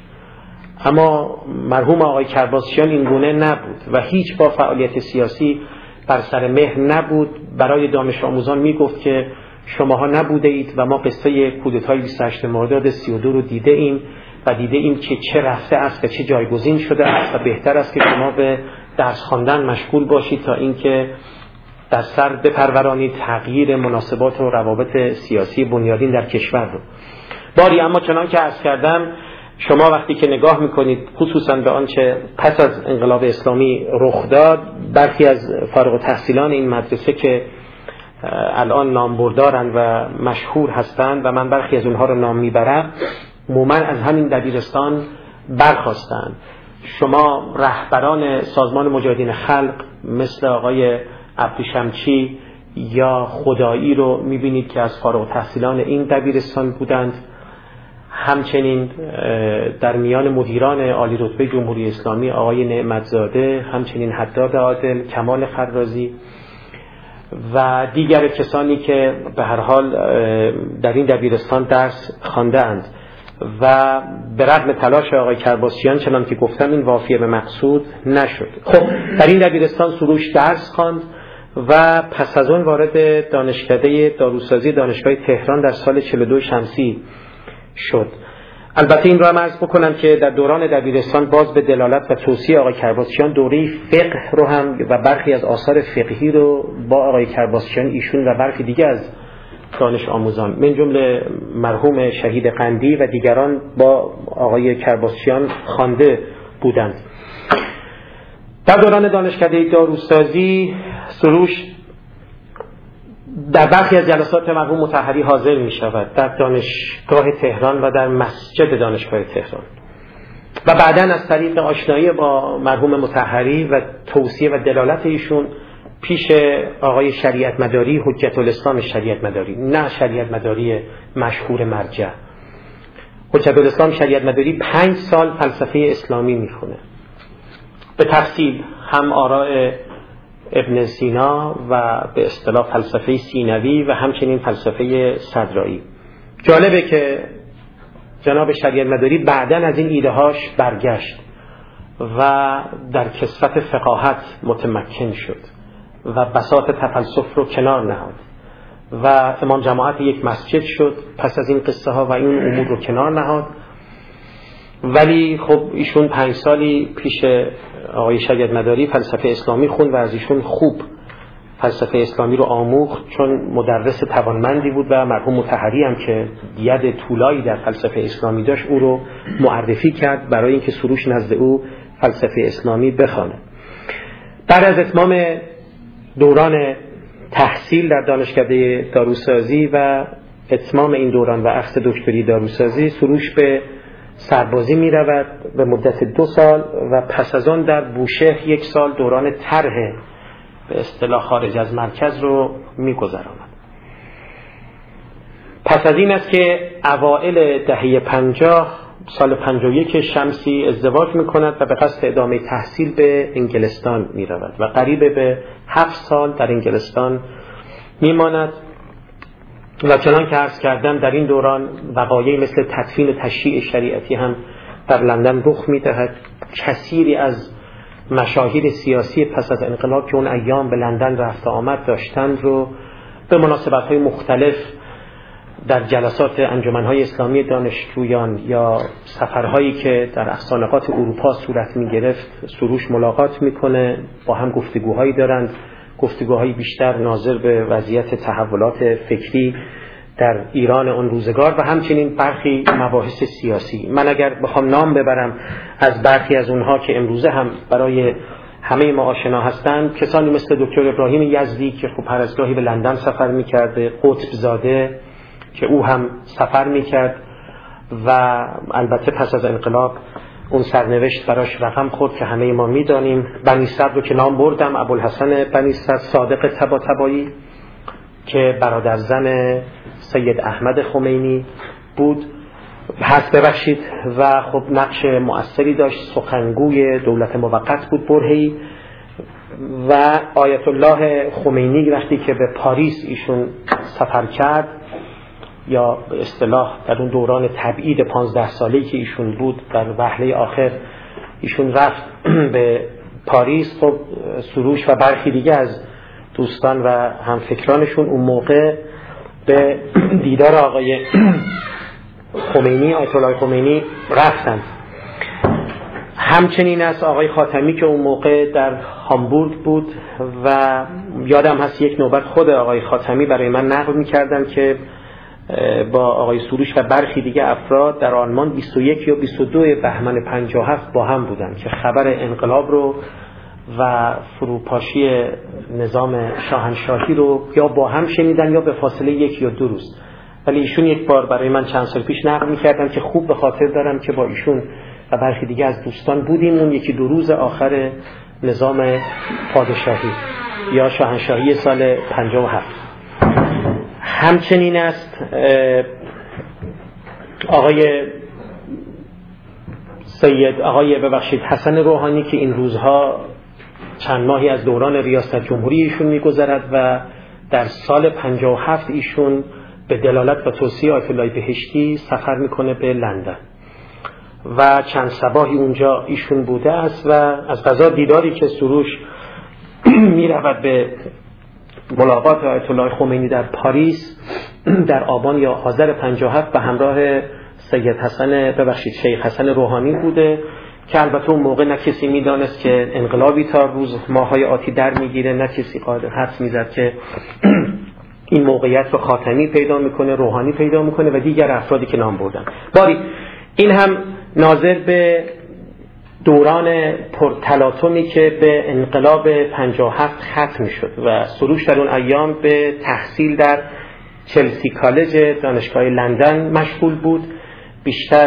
اما مرحوم آقای کرباسچیان این گونه نبود و هیچ با فعالیت سیاسی بر سر مهر نبود. برای دانش آموزان میگفت که شماها نبوده اید و ما قصه کودتای بیست و هشتم مرداد سی و دو رو دیده ایم و دیده ایم که چه رفته است و چه جایگزین شده است و بهتر است که شما به درس خواندن مشغول باشید تا اینکه در سر بپرورانید تغییر مناسبات و روابط سیاسی بنیادین در کشور رو. باری اما چنان که عرض کردم شما وقتی که نگاه میکنید خصوصا به آنچه پس از انقلاب اسلامی رخ داد، برخی از فارغ التحصیلان این مدرسه که الان نامبردارند و مشهور هستند و من برخی از اونها رو نام میبرم، عموما از همین دبیرستان برخاستند. شما رهبران سازمان مجاهدین خلق مثل آقای عبدشمچی یا خدایی رو میبینید که از فارغ التحصیلان این دبیرستان بودند. همچنین در میان مدیران عالی رتبه جمهوری اسلامی آقای نعمتزاده، همچنین حداد عادل، کمال خرازی و دیگر کسانی که به هر حال در این دبیرستان درس خوانده‌اند و به رغم تلاش آقای کرباسیان چنان که گفتم این وافیه به مقصود نشد. خب در این دبیرستان سروش درس خواند و پس از اون وارد دانشکده داروسازی دانشگاه تهران در سال چهل و دو شمسی شد. البته این رو هم عرض بکنم که در دوران دبیرستان باز به دلالت و توصیه آقای کرباسیان دوره فقه رو هم و برخی از آثار فقهی رو با آقای کرباسیان ایشون و برخی دیگه از دانش آموزان من جمله مرحوم شهید قندی و دیگران با آقای کرباسیان خوانده بودند. در دوران دانشکده داروسازی سروش در برخی از جلسات مرحوم مطهری حاضر می شود در دانشگاه تهران و در مسجد دانشگاه تهران و بعداً از طریق آشنایی با مرحوم مطهری و توصیه و دلالت ایشون پیش آقای شریعت مداری، حجت الاسلام شریعت مداری، نه شریعت مداری مشهور مرجع، حجت الاسلام شریعت مداری پنج سال فلسفه اسلامی میخونه به تفصیل، هم آراء ابن سینا و به اصطلاح فلسفه سینوی و همچنین فلسفه صدرایی. جالبه که جناب شریعت مداری بعداً از این ایده‌هاش برگشت و در کسوت فقاهت متمکن شد و بساط تفلسف رو کنار نهاد و امام جماعت یک مسجد شد پس از این قصه ها و این امور رو کنار نهاد. ولی خب ایشون پنج سالی پیش آقای شریعت مداری فلسفه اسلامی خوند و از ایشون خوب فلسفه اسلامی رو آموخت، چون مدرس توانمندی بود و مرحوم مطهری هم که ید طولایی در فلسفه اسلامی داشت او رو معرفی کرد برای اینکه سروش نزد او فلسفه اسلامی بخونه. بعد از اتمام دوران تحصیل در دانشکده داروسازی و اتمام این دوران و اخذ دکتری داروسازی، سروش به سربازی می رود به مدت دو سال و پس از آن در بوشهر یک سال دوران طرح به اصطلاح خارج از مرکز رو می گذراند. پس از این است که اوائل دهه پنجاه سال پنجاه و یک شمسی ازدواج می کند و به قصد ادامه تحصیل به انگلستان می رود و قریب به هفت سال در انگلستان می ماند و چنان که عرض کردم در این دوران وقایعی مثل تدفین و تشییع شریعتی هم در لندن رخ می دهد. کثیری از مشاهیر سیاسی پس از انقلاب که اون ایام به لندن رفت آمد داشتند رو به مناسبت‌های مختلف در جلسات انجمن‌های اسلامی دانشجویان یا سفرهایی که در احسانقات اروپا صورت می‌گرفت سروش ملاقات می‌کنه، با هم گفتگوهایی دارند، گفتگوهایی بیشتر ناظر به وضعیت تحولات فکری در ایران اون روزگار و همچنین برخی مباحث سیاسی. من اگر بخوام نام ببرم از برخی از اونها که امروزه هم برای همه ما آشنا هستند، کسانی مثل دکتر ابراهیم یزدی که خب هر از گاهی به لندن سفر می‌کرده، قطب زاده که او هم سفر میکرد و البته پس از انقلاب اون سرنوشت براش رقم خورد که همه ما میدانیم. بنی صدر رو که نام بردم، ابوالحسن بنی صدر صادق طباطبایی که برادر زن سید احمد خمینی بود هست ببخشید و خب نقش مؤثری داشت، سخنگوی دولت موقت بود برهه‌ای. و آیت الله خمینی وقتی که به پاریس ایشون سفر کرد یا به اصطلاح در اون دوران تبعید پانزده ساله‌ای که ایشون بود در وهله آخر ایشون رفت به پاریس، خب سروش و برخی دیگه از دوستان و همفکرانشون اون موقع به دیدار آقای خمینی آیت الله خمینی رفتند. همچنین از آقای خاتمی که اون موقع در هامبورگ بود و یادم هست یک نوبت خود آقای خاتمی برای من نقل می‌کردن که با آقای سروش و برخی دیگه افراد در آلمان بیست و یک یا بیست و دو بهمن پنجاه و هفت با هم بودن که خبر انقلاب رو و فروپاشی نظام شاهنشاهی رو یا با هم شنیدن یا به فاصله یک یا دو روز. ولی ایشون یک بار برای من چند سال پیش نقل می‌کردن که خوب به خاطر دارم که با ایشون و برخی دیگه از دوستان بودیم اون یکی دو روز آخر نظام پادشاهی یا شاهنشاهی سال پنجاه و هفت. همچنین است آقای سید آقای ببخشید حسن روحانی که این روزها چند ماهی از دوران ریاست جمهوری ایشون می‌گذرد و در سال پنجاه و هفت ایشون به دلالت و توصیه آیت الله بهشتی سفر میکنه به لندن و چند صباحی اونجا ایشون بوده است و از قضا دیداری که سروش میرود به ملاقات آیت الله خمینی در پاریس در آبان یا آذر پنجاه و هفت به همراه سید حسن ببخشید شیخ حسن روحانی بوده که البته اون موقع نه کسی میدانست که انقلابی تا روز ماهای آتی در میگیره، نه کسی قادر حدس میزد که این موقعیت رو خاتمی پیدا میکنه، روحانی پیدا میکنه و دیگر افرادی که نام بردن. باری این هم ناظر به دوران پرتلاطمی که به انقلاب پنجاه و هفت ختم شد و سروش در اون ایام به تحصیل در چلسی کالج دانشگاه لندن مشغول بود. بیشتر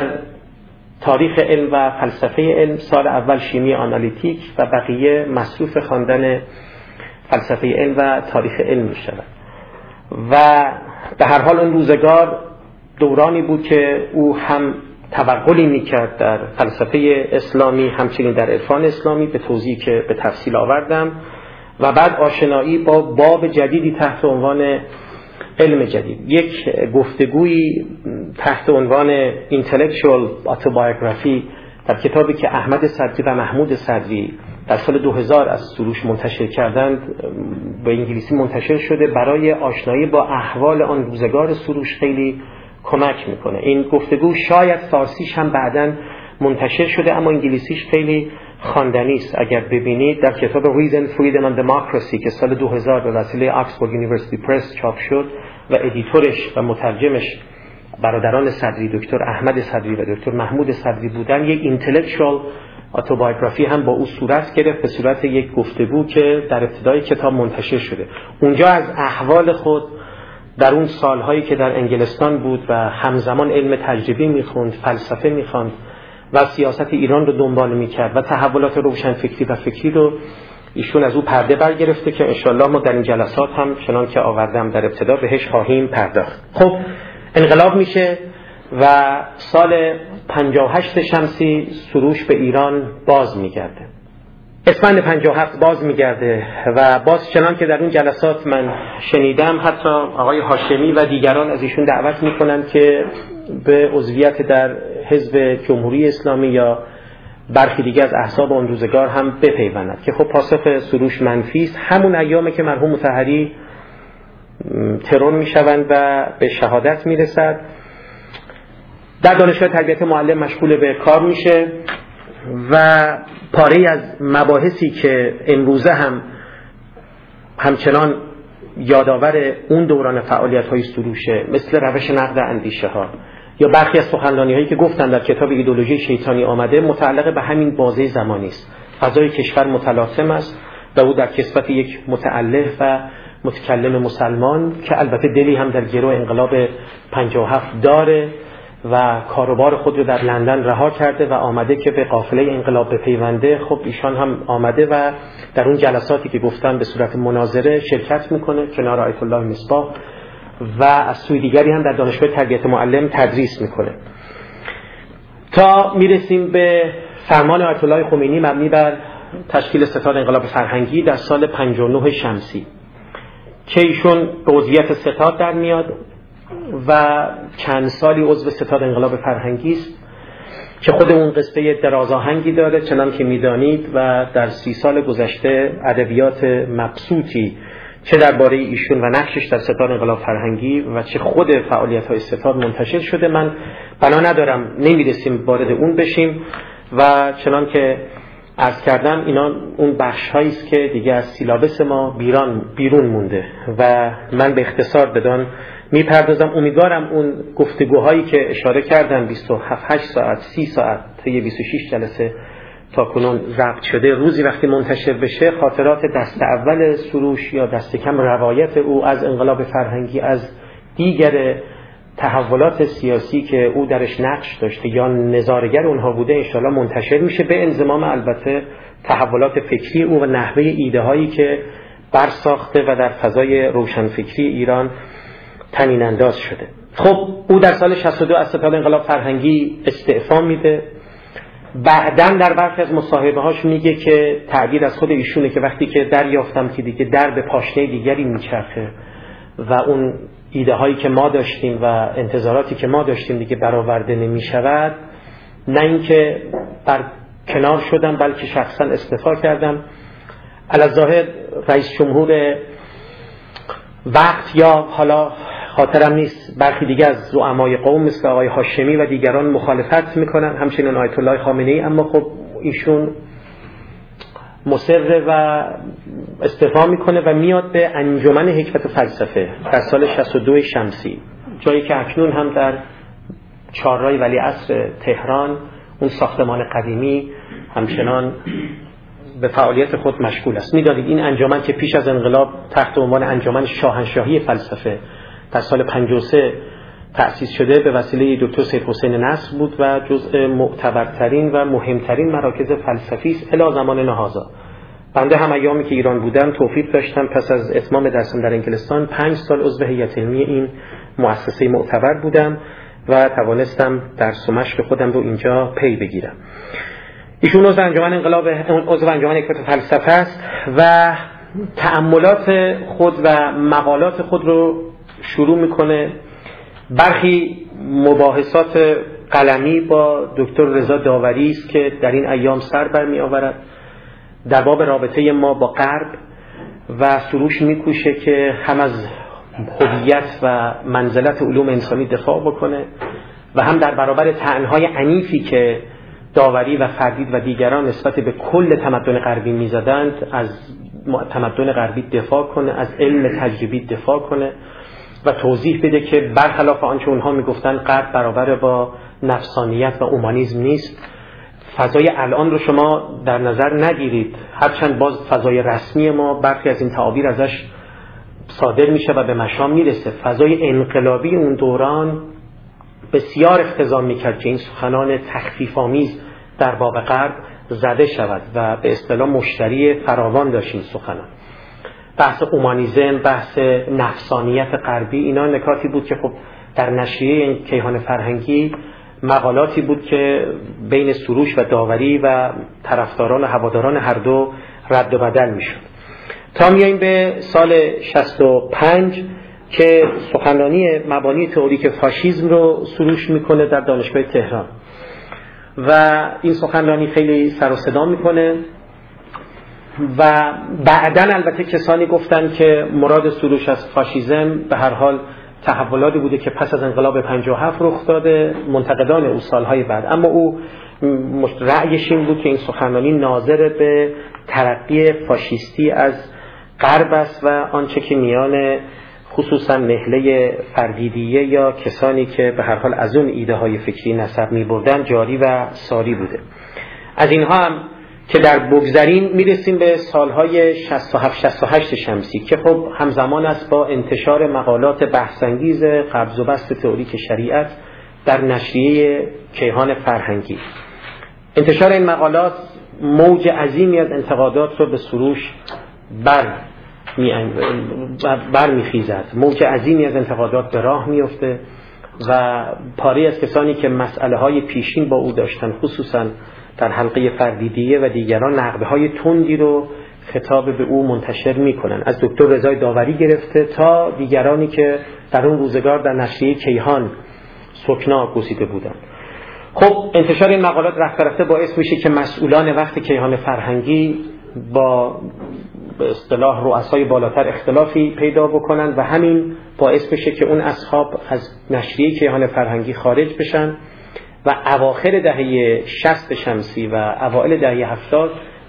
تاریخ علم و فلسفه علم، سال اول شیمی آنالیتیک و بقیه مصروف خواندن فلسفه علم و تاریخ علم می شود. و به هر حال اون روزگار دورانی بود که او هم توغلی میکرد در فلسفه اسلامی، همچنین در عرفان اسلامی، به توضیحی که به تفصیل آوردم، و بعد آشنایی با باب جدیدی تحت عنوان علم جدید. یک گفتگویی تحت عنوان Intellectual Autobiography در کتابی که احمد صدری و محمود صدری در سال دو هزار از سروش منتشر کردند به انگلیسی منتشر شده، برای آشنایی با احوال آن روزگار سروش خیلی کمک میکنه. این گفتگو شاید فارسیش هم بعداً منتشر شده اما انگلیسیش خیلی خواندنی است. اگر ببینید در کتاب Reason, Freedom and Democracy که سال دو هزار به وسیله آکسفورد یونیورسیتی پرس چاپ شد و ادیتورش و مترجمش برادران صدری، دکتر احمد صدری و دکتر محمود صدری بودن، یک اینتלקچوال اتوبایوگرافی هم با او صورت گرفت به صورت یک گفتگو که در ابتدای کتاب منتشر شده. اونجا از احوال خود در اون سالهایی که در انگلستان بود و همزمان علم تجربی میخوند، فلسفه میخوند و سیاست ایران رو دنبال میکرد و تحولات روشنفکری و فکری رو ایشون از او پرده برگرفته که انشالله ما در این جلسات هم چنان که آوردم در ابتدا بهش خواهیم پرداخت. خب انقلاب میشه و سال پنجاه و هشت شمسی سروش به ایران باز میگرده، اسفند پنجاه و هفت باز میگرده و باز چنان که در اون جلسات من شنیدم حتی آقای هاشمی و دیگران از ایشون دعوت میکنن که به عضویت در حزب جمهوری اسلامی یا برخی دیگه از احزاب اون روزگار هم بپیوندند که خب پاسخ سروش منفی است. همون ایامه که مرحوم مطهری ترور میشوند و به شهادت میرسد. در دانشگاه تربیت معلم مشغول به کار میشه و پاره از مباحثی که امروزه هم همچنان یادآور اون دوران فعالیت‌های سروشه، مثل روش نقد اندیشه ها یا برخی از سخنرانی‌هایی که گفتن در کتاب ایدئولوژی شیطانی آمده، متعلق به همین بازه زمانی است. فضای کشور متلاطم است و او در کسوت یک متأله و متکلم مسلمان که البته دلی هم در گرو انقلاب پنجاه و هفت داره و کاروبار خود رو در لندن رها کرده و آمده که به قافله انقلاب بپیونده. خب ایشان هم آمده و در اون جلساتی که گفتم به صورت مناظره شرکت میکنه کنار آیت الله مصباح و از سوی دیگری هم در دانشگاه تربیت معلم تدریس میکنه تا میرسیم به فرمان آیت الله خمینی مبنی بر تشکیل ستاد انقلاب فرهنگی در سال پنجاه و نه شمسی که ایشون به عضویت ستاد در میاد و چند سالی عضو ستاد انقلاب فرهنگی است که خود اون قصه درازآهنگی داره چنان که میدانید و در سی سال گذشته ادبیات مبسوطی چه درباره ایشون و نقشش در ستاد انقلاب فرهنگی و چه خود فعالیت‌های ستاد منتشر شده. من بنا ندارم نمیرسیم وارد اون بشیم و چنان که عرض کردم اینا اون بخش هایی است که دیگه از سیلابس ما بیرون بیرون مونده و من به اختصار بدان میپردازم. امیدوارم اون گفتگوهایی که اشاره کردم بیست و هفت ساعت سی ساعت طی بیست و شش جلسه تا کنون ضبط شده، روزی وقتی منتشر بشه خاطرات دست اول سروش یا دست کم روایت او از انقلاب فرهنگی، از دیگر تحولات سیاسی که او درش نقش داشته یا نظارگر اونها بوده انشاءالله منتشر میشه، به انضمام البته تحولات فکری او و نحوه ایده هایی که برساخته و در فضای روشنفکری ایران طنین انداز شده. خب او در سال شصت و دو از ستاد انقلاب فرهنگی استعفا میده. بعداً در برخی از مصاحبه هاش میگه که تعبیر از خود ایشونه که وقتی که دریافتم که دیگه در به پاشنه دیگری میچرخه و اون ایده هایی که ما داشتیم و انتظاراتی که ما داشتیم دیگه برآورده نمیشود، نه اینکه بر کنار شدم بلکه شخصا استعفا کردم. علی‌الظاهر رئیس جمهور وقت یا حالا خاطرم نیست برخی دیگه از زعمای قوم مثل آقای هاشمی و دیگران مخالفت میکنن، همچنین آیت الله خامنه‌ای، اما خب ایشون مصر و استعفا میکنه و میاد به انجمن حکمت فلسفه در سال شصت و دو شمسی، جایی که اکنون هم در چهارراه ولیعصر تهران اون ساختمان قدیمی همچنان به فعالیت خود مشغول است. میدانید این انجمن که پیش از انقلاب تحت عنوان انجمن شاهنشاهی فلسفه در سال پنجاه و سه تأسیس شده به وسیله دکتر سید حسین نصر بود و جزء معتبرترین و مهمترین مراکز فلسفی است الی زمان نهضا. بنده هم ایامی که ایران بودم توفیق داشتم پس از اتمام درسم در انگلستان پنج سال عضو هیئت علمی این مؤسسه معتبر بودم و توانستم درس و مشق خودم رو اینجا پی بگیرم. ایشون عضو انجمن انقلاب عضو انجمن حکمت فلسفه است و تأملات خود و مقالات خود رو شروع میکنه. برخی مباحثات قلمی با دکتر رضا داوری است که در این ایام سر برمی آورد در باب رابطه ما با غرب و سروش میکوشه که هم از هویت و منزلت علوم انسانی دفاع بکنه و هم در برابر طعنهای عنیفی که داوری و فردید و دیگران نسبت به کل تمدن غربی میزدند از تمدن غربی دفاع کنه، از علم تجربی دفاع کنه و توضیح بده که برخلاف آنچه اونها میگفتن غرب برابر با نفسانیت و اومانیسم نیست. فضای الان رو شما در نظر نگیرید، هرچند باز فضای رسمی ما برخی از این تعابیر ازش صادر میشه و به مشام میرسه. فضای انقلابی اون دوران بسیار اقتضا میکرد که این سخنان تخفیف‌آمیز در باب غرب زده شود و به اصطلاح مشتری فراوان داشت این سخنان. بحث اومانیزم، بحث نفسانیت غربی، اینا نکاتی بود که خب در نشریه کیهان فرهنگی مقالاتی بود که بین سروش و داوری و طرفداران و هواداران هر دو رد و بدل میشد. تا میاییم به سال شصت و پنج که سخنرانی مبانی تئوریک فاشیسم رو سروش میکنه در دانشگاه تهران و این سخنرانی خیلی سر و صدا میکنه و بعداً البته کسانی گفتن که مراد سروش از فاشیسم به هر حال تحولاتی بوده که پس از انقلاب پنجاه و هفت رخ داده، منتقدان او سالهای بعد. اما او رأیش این بود که این سخنرانی ناظر به ترقی فاشیستی از غرب است و آنچه که میان خصوصا نهله فردیدیه یا کسانی که به هر حال از اون ایده های فکری نسب می بردن جاری و ساری بوده. از اینها هم که در بگذرین میرسیم به سالهای شصت و هفت شصت و هشت شمسی که خب همزمان است با انتشار مقالات بحث‌انگیز قبض و بسط تئوریک شریعت در نشریه کیهان فرهنگی. انتشار این مقالات موج عظیمی از انتقادات رو به سروش بر بر میخیزد، موج عظیمی از انتقادات به راه میفته و پاره از کسانی که مسئله های پیشین با او داشتن خصوصا در حلقه فردیدیه و دیگران نقده های تندی رو خطاب به او منتشر میکنن، از دکتر رضای داوری گرفته تا دیگرانی که در اون روزگار در نشریه کیهان سکنا گزیده بودند. خب انتشار این مقالات رفته رفته باعث میشه که مسئولان وقت کیهان فرهنگی با به اصطلاح رؤسای بالاتر اختلافی پیدا بکنن و همین باعث بشه که اون اصحاب از نشریه کیهان فرهنگی خارج بشن و اواخر دهه شصت شمسی و اوائل دهه هفتاد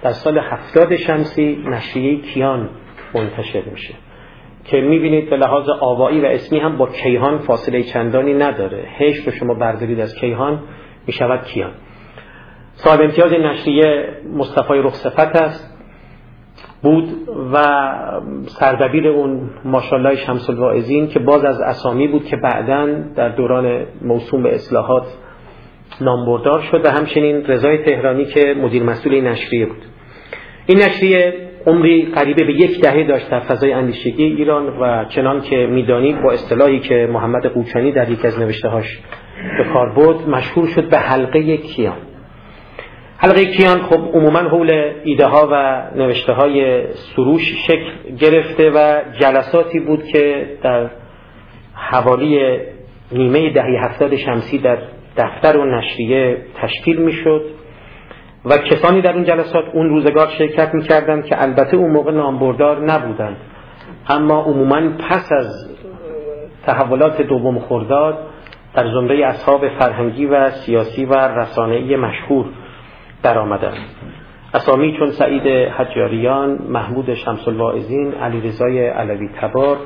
در سال هفتاد شمسی نشریه کیان منتشر میشه که میبینید به لحاظ آوایی و اسمی هم با کیهان فاصله چندانی نداره. هش رو شما بردارید از کیهان میشود کیان. صاحب امتیاز نشریه مصطفی رخصفت است بود و سردبیر اون ماشاءالله شمس الواعظین که باز از اسامی بود که بعداً در دوران موسوم به اصلاحات نامبردار شد و همچنین رضای تهرانی که مدیر مسئول نشریه بود. این نشریه عمری قریب به یک دهه داشت در فضای اندیشگی ایران و چنان که میدانید با اصطلاحی که محمد قوچانی در یک از نوشته‌هاش به کار برد مشهور شد به حلقه کیان. حلقه کیان خب عموما حول ایده ها و نوشته های سروش شکل گرفته و جلساتی بود که در حوالی نیمه دهه هفتاد شمسی در دفتر و نشریه تشکیل می شد و کسانی در اون جلسات اون روزگار شرکت می کردن که البته اون موقع نامبردار نبودند، اما عموما پس از تحولات دوم خرداد در زمره اصحاب فرهنگی و سیاسی و رسانه‌ای مشهور در آمدن. اسامی چون سعید حجاریان، محمود شمس الواعظین، علیرضای علوی تبار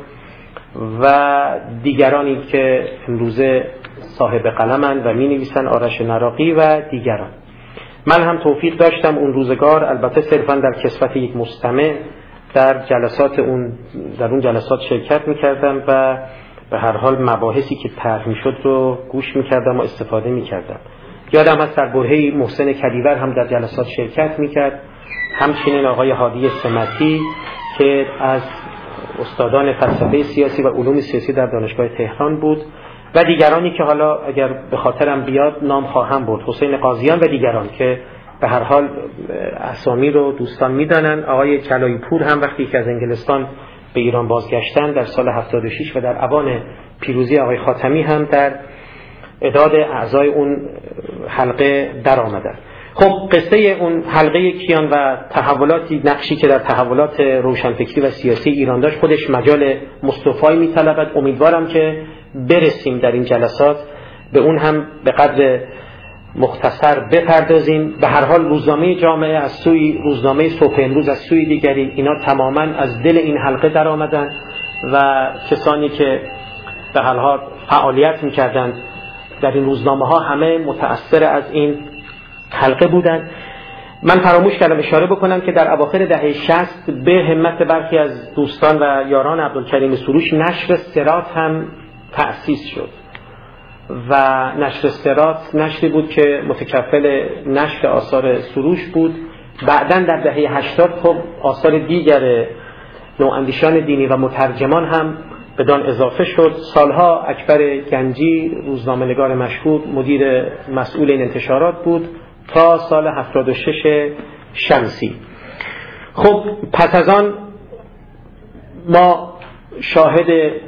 و دیگرانی که امروزه صاحب قلمند و می نویسن، آرش نراقی و دیگران. من هم توفیق داشتم اون روزگار، البته صرفا در کسوت یک مستمع، در جلسات اون در اون جلسات شرکت می کردم و به هر حال مباحثی که طرح می شد رو گوش می کردم و استفاده می کردم. یادم هست در برهه محسن کدیور هم در جلسات شرکت میکرد، همچنین آقای هادی سمتی که از استادان فلسفه سیاسی و علوم سیاسی در دانشگاه تهران بود و دیگرانی که حالا اگر به خاطرم بیاد نام خواهم برد، حسین قاضیان و دیگران که به هر حال اسامی رو دوستان میدانن. آقای جلایی پور هم وقتی که از انگلستان به ایران بازگشتن در سال هفتاد و شش و در اوان پیروزی آقای خاتمی هم در اعداد اعضای اون حلقه در آمدن. خب قصه اون حلقه کیان و تحولاتی نقشی که در تحولات روشنفکری و سیاسی ایران داشت خودش مجال مستفایی می‌طلبد. امیدوارم که برسیم در این جلسات به اون هم به قدر مختصر بپردازیم. به هر حال روزنامه جامعه از سوی روزنامه صبح امروز از سوی دیگری، اینا تماماً از دل این حلقه در آمدن و کسانی که به هر حال فعالیت می‌کردند در این روزنامه ها همه متأثر از این حلقه بودند. من فراموش کردم اشاره بکنم که در اواخر دهه شصت به همت برخی از دوستان و یاران عبدالکریم سروش نشر صراط هم تأسیس شد و نشر صراط نشری بود که متکفل نشر آثار سروش بود. بعداً در دهه هشتاد خب آثار دیگر نواندیشان دینی و مترجمان هم بدان اضافه شد. سالها اکبر گنجی روزنامه‌نگار مشهور مدیر مسئول این انتشارات بود تا سال هفتاد و شش شمسی. خب پس از آن ما شاهد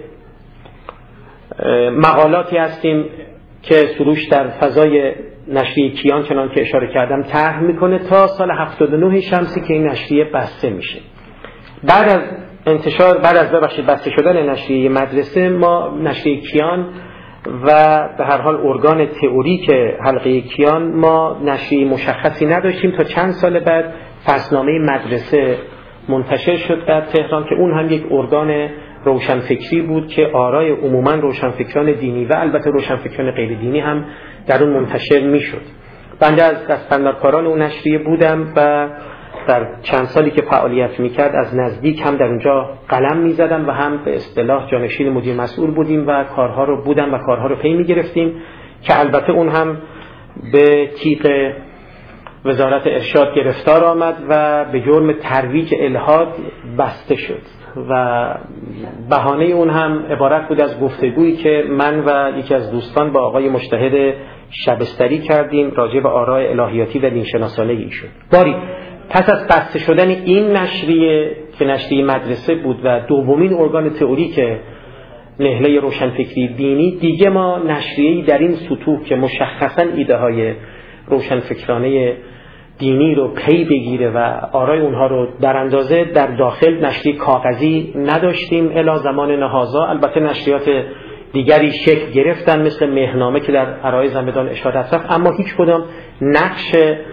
مقالاتی هستیم که سروش در فضای نشریه کیان چنان که اشاره کردم طرح میکنه تا سال هفتاد و نه شمسی که این نشریه بسته میشه. بعد از انتشار بعد از ببخشید بسته شدن نشریه مدرسه ما نشریه کیان و به هر حال ارگان تئوریک حلقه کیان ما نشریه مشخصی نداشتیم تا چند سال بعد فصلنامه مدرسه منتشر شد در تهران که اون هم یک ارگان روشنفکری بود که آرای عموما روشنفکران دینی و البته روشنفکران غیر دینی هم در اون منتشر میشد. بنده از دستاندرکاران اون نشریه بودم و در چند سالی که فعالیت میکرد از نزدیک هم در اونجا قلم میزدم و هم به اصطلاح جانشین مدیر مسئول بودیم و کارها رو بودم و کارها رو پی میگرفتیم که البته اون هم به تیغ وزارت ارشاد گرفتار آمد و به جرم ترویج الحاد بسته شد و بهانه اون هم عبارت بود از گفتگویی که من و یکی از دوستان با آقای مجتهد شبستری کردیم راجع به آراء الهیاتی و دینشناسانه ایشون. باری پس از بسته شدن این نشریه که نشریه مدرسه بود و دومین ارگان تئوریک نهله روشنفکری دینی، دیگه ما نشریه‌ای در این سطوح که مشخصاً ایده های روشنفکرانه دینی رو پی بگیره و آرای اونها رو در اندازه در داخل نشریه کاغذی نداشتیم الی زمان نهازا. البته نشریات دیگری شکل گرفتن مثل مهنامه که در عرایض زمدان اشارت رفت، اما هیچ کدام نقش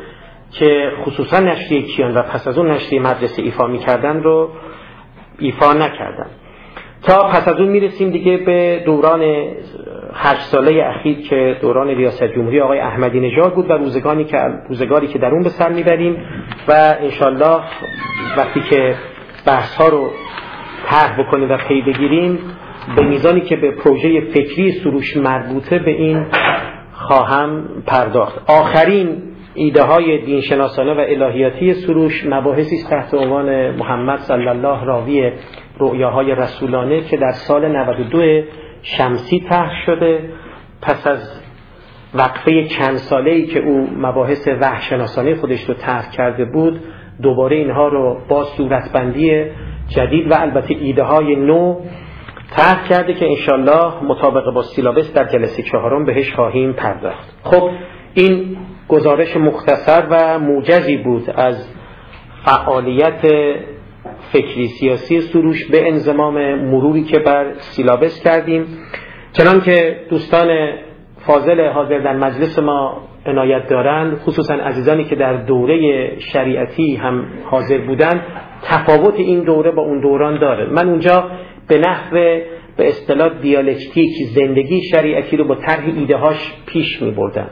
که خصوصا نشریه کیان و پس از اون نشریه مدرسه ایفا میکردن رو ایفا نکردن. تا پس از اون میرسیم دیگه به دوران هشت ساله اخیر که دوران ریاست جمهوری آقای احمدی نژاد بود و روزگاری که روزگاری که در اون به سر میبریم و انشالله وقتی که بحث ها رو طرح بکنیم و پی بگیریم به میزانی که به پروژه فکری سروش مربوطه به این خواهم پرداخت. آخرین ایده های دینشناسانه و الهیاتی سروش مباحثی است تحت عنوان محمد صلی الله راوی رؤیاهای رسولانه که در سال نود و دو شمسی طرح شده. پس از وقفه چند ساله‌ای که او مباحث وحی‌شناسانه خودش رو طرح کرده بود، دوباره اینها رو با صورتبندی جدید و البته ایده های نو طرح کرده که انشالله مطابق با سیلابس در جلسه چهارم بهش خواهیم پرداخت. خب این گزارش مختصر و موجزی بود از فعالیت فکری سیاسی سروش به انضمام مروری که بر سیلابس کردیم. چنان که دوستان فاضل حاضر در مجلس ما عنایت دارند، خصوصا عزیزانی که در دوره شریعتی هم حاضر بودند، تفاوت این دوره با اون دوران داره. من اونجا به نحو به اصطلاح دیالکتیک زندگی شریعتی رو با طرح ایده هاش پیش می بردم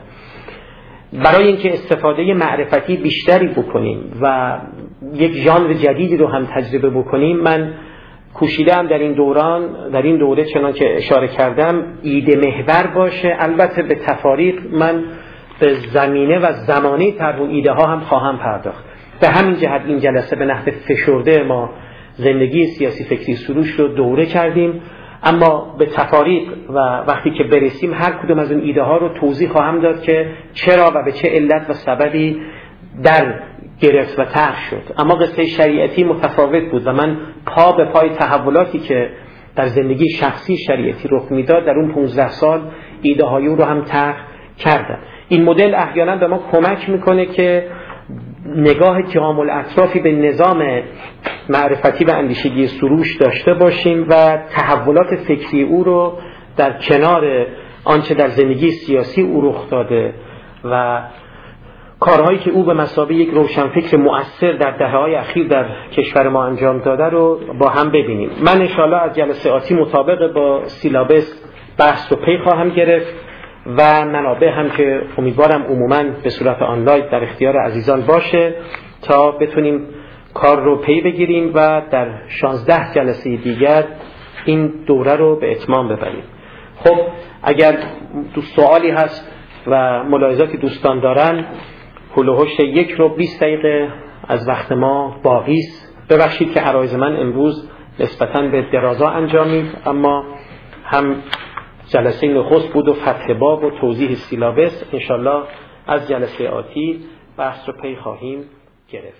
برای اینکه استفاده معرفتی بیشتری بکنیم و یک ژانر جدیدی رو هم تجربه بکنیم. من کوشیدم در این دوران در این دوره چنان که اشاره کردم ایده محور باشه. البته به تفاریق من به زمینه و زمانه طرح و ایده ها هم خواهم پرداخت. به همین جهت این جلسه به نحو فشرده ما زندگی سیاسی فکری سروش رو دوره کردیم، اما به تفاریق و وقتی که برسیم هر کدوم از اون ایده ها رو توضیح خواهم داد که چرا و به چه علت و سببی در گرفت و طرح شد. اما قصه شریعتی متفاوت بود و من پا به پای تحولاتی که در زندگی شخصی شریعتی رخ میداد در اون پانزده سال ایده های رو هم طرح کردم. این مدل احیانا به ما کمک میکنه که نگاه کامل اطرافی به نظام معرفتی و اندیشگی سروش داشته باشیم و تحولات فکری او رو در کنار آنچه در زندگی سیاسی او رخ داده و کارهایی که او به مثابه یک روشنفکر مؤثر در دهه‌های اخیر در کشور ما انجام داده رو با هم ببینیم. من انشاءالله از جلسه آتی مطابق با سیلابس بحث رو پی خواهم گرفت و منابع هم که امیدوارم عموماً به صورت آنلاین در اختیار عزیزان باشه تا بتونیم کار رو پی بگیریم و در شانزده جلسه دیگر این دوره رو به اتمام ببریم. خب اگر دوست سوالی هست و ملاحظاتی دوستان دارن، هول و هوش یک رو بیست دقیقه از وقت ما باقی است. ببخشید که عرایض من امروز نسبتاً به درازا انجامید، اما هم جلسه نخست بود و فتح باب و توضیح سیلابس. انشالله از جلسه آتی بحث رو پی خواهیم گرفت.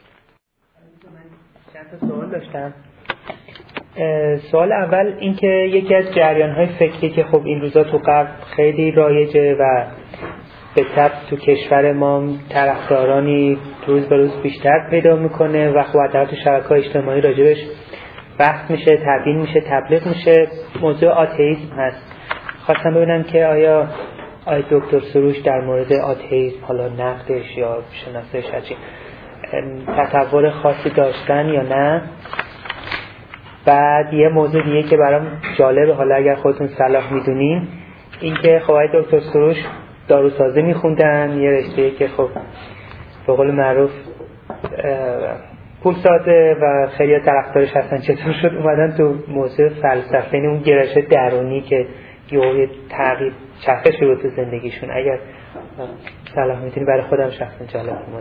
چند تا سوال داشتم. سوال اول این که یکی از جریان‌های فکری که خب این روزا تو غرب خیلی رایجه و به تبع تو کشور ما طرفدارانی روز به روز بیشتر پیدا میکنه و خب در تو شبکه‌های اجتماعی راجبش بحث میشه، تبیین میشه، تبلیغ میشه، موضوع آتئیسم هست. خواستم ببینم که آیا آیا دکتر سروش در مورد آتئیسم، حالا نقدش یا شناسش هرچی، تصور خاصی داشتن یا نه؟ بعد یه موضوع دیگه که برام جالبه، حالا اگر خودتون صلاح میدونین، این که خب آقای دکتر سروش داروسازی میخوندن، یه رشته که خب به قول معروف پول ساده و خیلی طرفدارش هستن، چطور شد اومدن تو موضوع فلسفه، این اون گرایش درونی که یه تغییر چرخشی رو تو زندگیشون؟ اگر صلاح میدونی برای خودم شخصا جالب بود.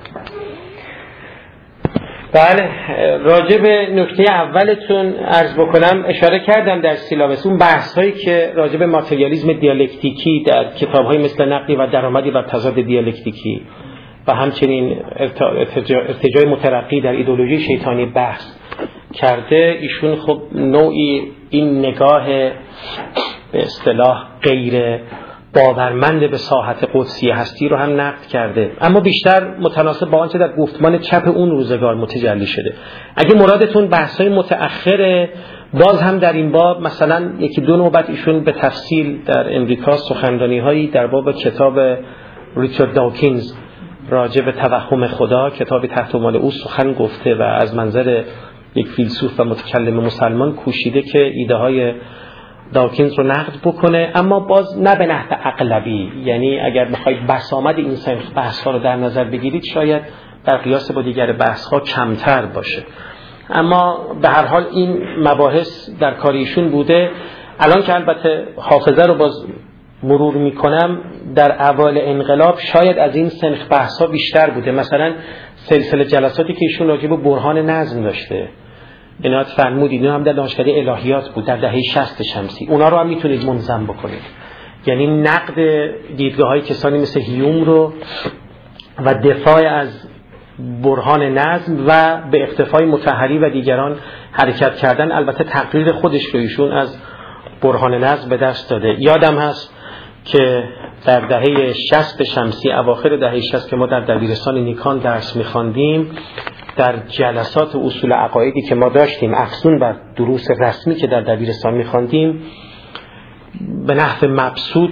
بله، راجع به نکته اولتون عرض بکنم، اشاره کردم در سیلابس اون بحث هایی که راجع به ماتریالیسم دیالکتیکی در کتاب های مثل نقدی و درآمدی و تضاد دیالکتیکی و همچنین ارتجاع مترقی در ایدئولوژی شیطانی بحث کرده. ایشون خب نوعی این نگاه به اصطلاح غیر باورمند به ساحت قدسی هستی رو هم نقد کرده، اما بیشتر متناسب با آنچه در گفتمان چپ اون روزگار متجلی شده. اگه مرادتون بحث‌های متأخر، باز هم در این باب مثلا یکی دو نوبت ایشون به تفصیل در امریکا سخنرانی‌هایی در باب کتاب ریچارد داکینز راجع به توهم خدا، کتابی تحت عنوان او سخن گفته و از منظر یک فیلسوف و متکلم مسلمان کوشیده که ایده های داکینز رو نقد بکنه، اما باز نه به نحو اغلبی. یعنی اگر بخواید بسامد این سنخ بحث ها رو در نظر بگیرید شاید در قیاس با دیگر بحث ها کمتر باشه، اما به هر حال این مباحث در کار ایشون بوده. الان که البته حافظه رو باز مرور میکنم، در اوایل انقلاب شاید از این سنخ بحث ها بیشتر بوده. مثلا سلسله جلساتی که ایشون راجع به برهان نظم داشته، عنایت فرمودید، اینا هم در دانشکده الهیات بود در دهه شصت شمسی، اونا رو هم میتونید منظم بکنید. یعنی نقد دیدگاه های کسانی مثل هیوم رو و دفاع از برهان نظم و به اقتفای مطهری و دیگران حرکت کردن. البته تقریر خودش رو ایشون از برهان نظم به دست داده. یادم هست که در دهه شصت شمسی، اواخر دهه شصت که ما در دبیرستان نیکان درس می‌خواندیم، در جلسات اصول عقایدی که ما داشتیم افزون بر دروس رسمی که در دبیرستان می‌خواندیم، به نحو مبسوط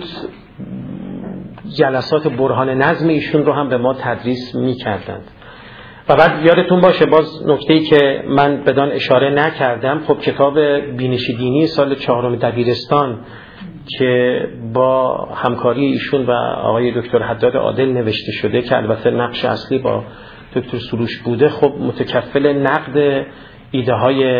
جلسات برهان نظم ایشون رو هم به ما تدریس می‌کردند. و بعد یادتون باشه باز نکته‌ای که من بدان اشاره نکردم، خب کتاب بینش دینی سال چهارم دبیرستان که با همکاری ایشون و آقای دکتر حداد عادل نوشته شده که البته نقش اصلی با دکتر سروش بوده، خب متکفل نقد ایده های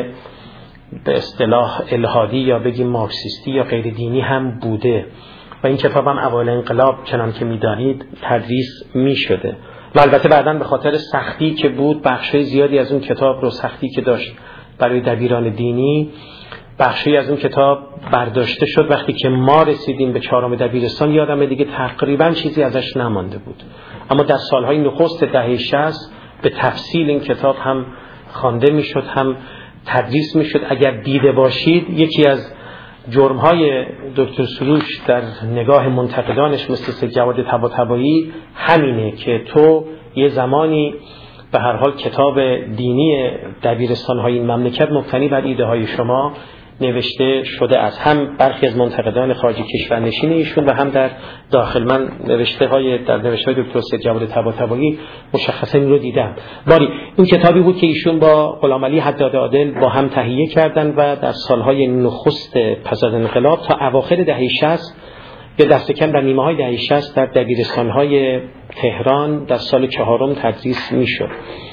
به اصطلاح الهادی یا بگیم مارکسیستی یا غیر دینی هم بوده و این کتاب هم اوایل انقلاب چنان که می‌دانید تدریس می‌شده و البته بعداً به خاطر سختی که بود بخشای زیادی از اون کتاب رو، سختی که داشت برای دبیران دینی، بخشی از اون کتاب برداشته شد. وقتی که ما رسیدیم به چهارم دبیرستان یادمه دیگه تقریبا چیزی ازش نمانده بود، اما در سالهای نخست دهه شصت به تفصیل این کتاب هم خوانده میشد هم تدریس میشد. اگر دیده باشید یکی از جرم‌های دکتر سروش در نگاه منتقدانش مثل سید جواد طباطبایی همینه که تو یه زمانی به هر حال کتاب دینی دبیرستان‌های این مملکت مبتنی بر ایده های شما نوشته شده است. هم برخی از منتقدان خارجی کشورنشین ایشون و هم در داخل من نوشته های در نوشته های دکتر سید جواد طباطبایی مشخصا این رو دیدم. باری این کتابی بود که ایشون با غلام علی حداد عادل با هم تهیه کردن و در سالهای نخست پس از انقلاب تا اواخر دهه شصت یا دست کم در نیمه های دهه شصت در دبیرستان‌های تهران در سال چهارم تدریس میشد.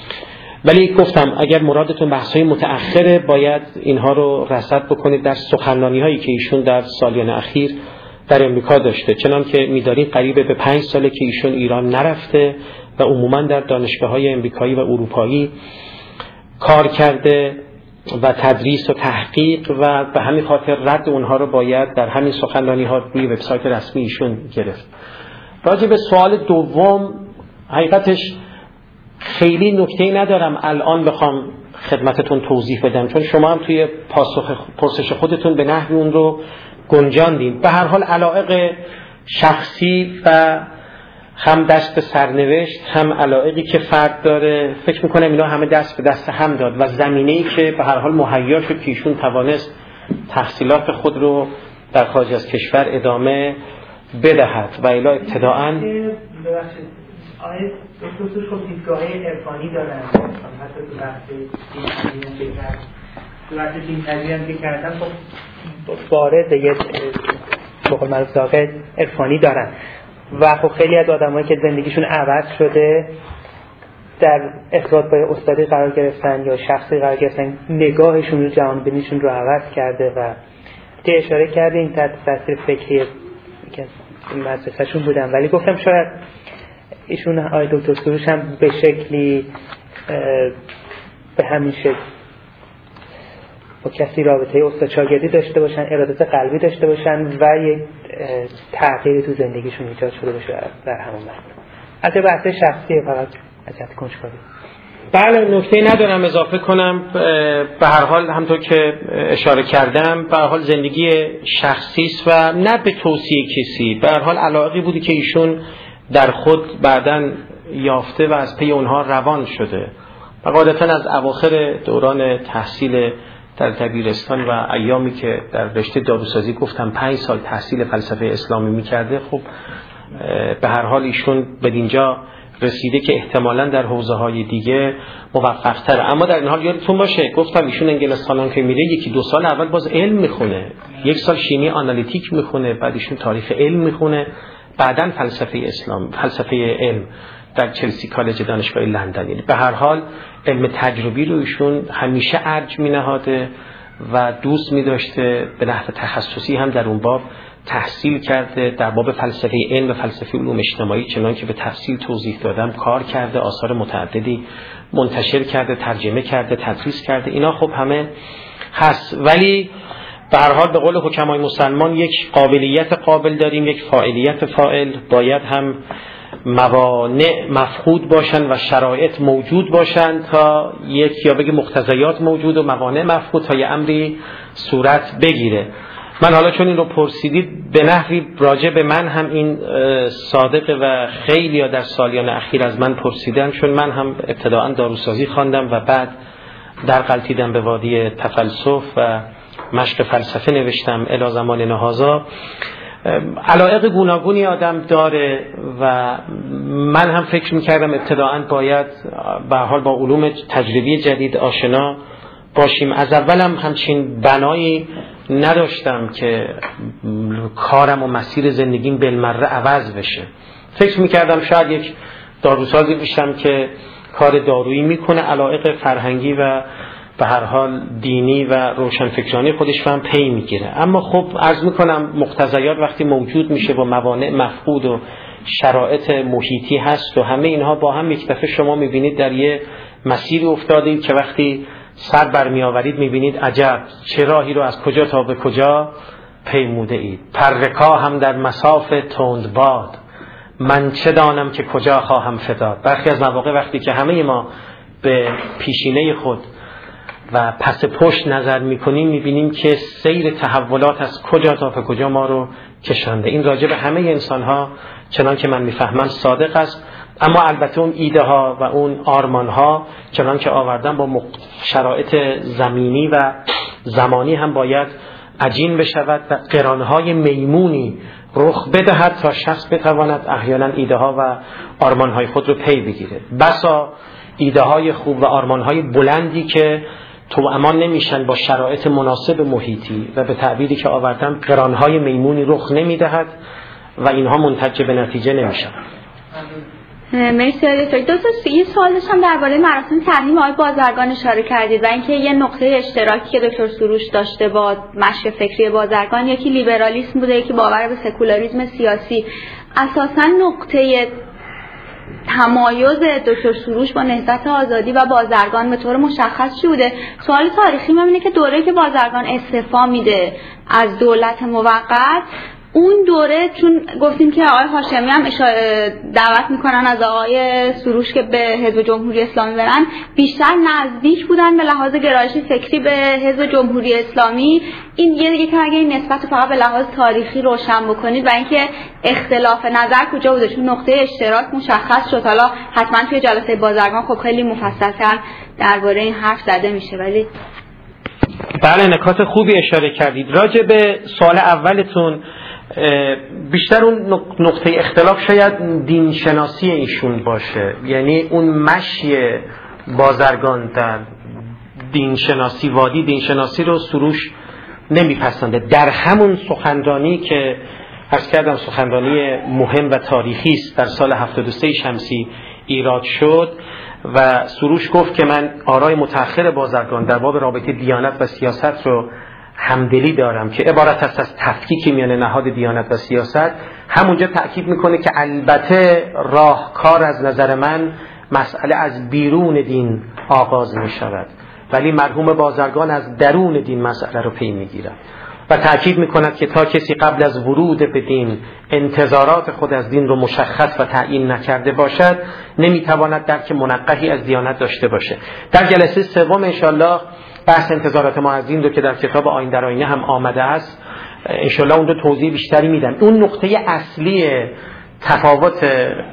ولی گفتم اگر مرادتون بحث‌های متأخره باید اینها رو رصد بکنید در سخنرانی‌هایی که ایشون در سالیان اخیر در امریکا داشته. چنان که می‌دانید قریب به پنج ساله که ایشون ایران نرفته و عموماً در دانشگاه‌های امریکایی و اروپایی کار کرده و تدریس و تحقیق و به همین خاطر رد اونها رو باید در همین سخنرانی‌ها روی وبسایت رسمی ایشون گرفت. راجع به سوال دوم حقیقتش خیلی نکته‌ای ندارم الان بخوام خدمتتون توضیح بدم، چون شما هم توی پاسخ پرسش خودتون به نحوی اون رو گنجاندین. به هر حال علایق شخصی و هم دست به سرنوشت هم علایقی که فرد داره فکر میکنم اینا همه دست به دست هم داد و زمینه‌ای که به هر حال مهیا شد که ایشون توانست تحصیلات خود رو در خارج از کشور ادامه بدهد و الی ابتداءً آیه دکتر خب دیدگاه‌های عرفانی دارن، حتی تو بحث دین تو بحث دین تجزیه هم که کردن خب وارد یه بقول معروف ذاقه عرفانی دارن و خب خیلی از آدمایی که زندگیشون عوض شده در ارتباط با استادی قرار گرفتن یا شخصی قرار گرفتن، نگاهشون رو جهان بینیشون رو عوض کرده و که اشاره کرده این تحت تاثیر فکری که مدرسه‌شون بودن. ولی گفتم شاید ایشون آقای دکتر سروش هم به شکلی به همین شکل با کسی رابطه استاد شاگردی داشته باشن، ارادت قلبی داشته باشن و یک تغییری تو زندگیشون ایجاد شده باشه در همون وقت. از بحث شخصیه فقط از جهت کنجکاوی. بله نکته ندارم اضافه کنم. به هر حال همونطور که اشاره کردم به هر حال زندگی شخصی است و نه به توصیه کسی، به هر حال علاقه‌ای بودی که ایشون در خود بعداً یافته و از پی اونها روان شده و قاعدتاً از اواخر دوران تحصیل در دبیرستان و ایامی که در رشته داروسازی گفتم پنج سال تحصیل فلسفه اسلامی میکرده، خب به هر حال ایشون به اینجا رسیده که احتمالاً در حوزه‌های دیگه موفق‌تره. اما در این حال یادتون باشه گفتم ایشون انگلستان که میره یکی دو سال اول باز علم میخونه، یک سال شیمی آنالیتیک میخونه، بعد ایشون تاریخ علم میخونه، بعداً فلسفه اسلام، فلسفه علم در چلسی کالج دانشگاه لندن. یعنی به هر حال علم تجربی رو ایشون همیشه ارج می‌نهاده و دوست می‌داشته، به نحو تخصصی هم در اون باب تحصیل کرده، در باب فلسفه علم و فلسفه علوم اجتماعی چنان که به تفصیل توضیح دادم کار کرده، آثار متعددی منتشر کرده، ترجمه کرده، تدریس کرده. اینا خب همه هست، ولی به هر حال به قول حکمای مسلمان یک قابلیت قابل داریم، یک فاعلیت فاعل. باید هم موانع مفقود باشن و شرایط موجود باشن تا یک، یا بگه مقتضیات موجود و موانع مفقود تا یه امری صورت بگیره. من حالا چون این رو پرسیدید به نحوی راجع به من هم این صادقه و خیلی ها در سالیان اخیر از من پرسیدن، چون من هم ابتداعا داروسازی خواندم و بعد در غلطیدم به وادی تفلسف و مشق فلسفه نوشتم الی زمان نهازا. علایق گوناگونی آدم داره و من هم فکر میکردم ابتداعا باید به حال با علوم تجربی جدید آشنا باشیم. از اولم همچین بنایی نداشتم که کارم و مسیر زندگیم بالمره عوض بشه. فکر میکردم شاید یک داروسازی بشم که کار دارویی میکنه، علایق فرهنگی و به هر حال دینی و روشنفکرانی خودش هم پی میگیره. اما خب عرض میکنم مقتضیات وقتی موجود میشه و موانع مفقود و شرایط محیطی هست و همه اینها با هم یک دفعه شما میبینید در یه مسیری افتادید که وقتی سر برمی آورید میبینید عجب چه راهی رو از کجا تا به کجا پیموده اید. پرکا هم در مساف تند باد، من چه دانم که کجا خواهم فتاد. برخی از مواقع وقتی که همه ما به پیشینه خود و پس پشت نظر میکنیم میبینیم که سیر تحولات از کجا تا به کجا ما رو کشانده. این راجع به همه انسان ها چنان که من میفهمم صادق است، اما البته اون ایده ها و اون آرمان ها چنان که آوردن با شرایط زمینی و زمانی هم باید عجین بشود و قرانهای میمونی رخ بدهد تا شخص بتواند احیانا ایده ها و آرمان های خود رو پی بگیره. بسا ایده های خوب و آرمان های بلندی که تو امان نمیشن با شرایط مناسب محیطی و به تعبیری که آوردم قرانهای میمونی رخ نمیدهد و اینها منتج به نتیجه نمیشن. مرسی دکتر. دو تا یه سوال داشتم درباره مراسم ترحیم آقای بازرگان اشاره کردید و اینکه یه نقطه اشتراکی که دکتر سروش داشته با مشق فکری بازرگان یکی لیبرالیسم بوده، یکی باور به سکولاریسم سیاسی. اساساً نقطه تمایز دکتر سروش با نهضت آزادی و بازرگان به طور مشخص چی بوده؟ سوال تاریخی من اینه که دوره که بازرگان استعفا میده از دولت موقت، اون دوره چون گفتیم که آقای هاشمی هم دعوت میکنن از آقای سروش که به حزب جمهوری اسلامی برن، بیشتر نزدیک بودن به لحاظ گرایش فکری به حزب جمهوری اسلامی. این یه دیگه که اگه این نسبت فقط به لحاظ تاریخی روشن بکنید و اینکه اختلاف نظر کجا بوده، چون نقطه اشتراک مشخص شد. حالا حتما توی جلسه بازرگان خب خیلی مفصل‌تر درباره این حرف زده میشه. ولی بله نکات خوبی اشاره کردید. راجع به سوال اولتون، بیشتر اون نقطه اختلاف شاید دین شناسی ایشون باشه، یعنی اون مشی بازرگان در دین شناسی، وادی دین شناسی رو سروش نمیپسنده. در همون سخنرانی که عرض کردم سخنرانی مهم و تاریخی است در سال هفتاد و سه شمسی ایراد شد و سروش گفت که من آرای متأخر بازرگان در باب رابطه دیانت و سیاست رو همدلی دارم که عبارت است از تفکیک میان نهاد دیانت و سیاست. همونجا تأکید میکنه که البته راهکار از نظر من مسئله از بیرون دین آغاز میشود، ولی مرحوم بازرگان از درون دین مسئله رو پی میگیرد و تأکید میکند که تا کسی قبل از ورود به دین انتظارات خود از دین رو مشخص و تعیین نکرده باشد نمیتواند درک منقحی از دیانت داشته باشه. در جلسه سوم انشالله بحث انتظارات ما از دین رو که در کتاب آیین در آینه هم آمده است انشالله اون رو توضیح بیشتری میدم. اون نقطه اصلی تفاوت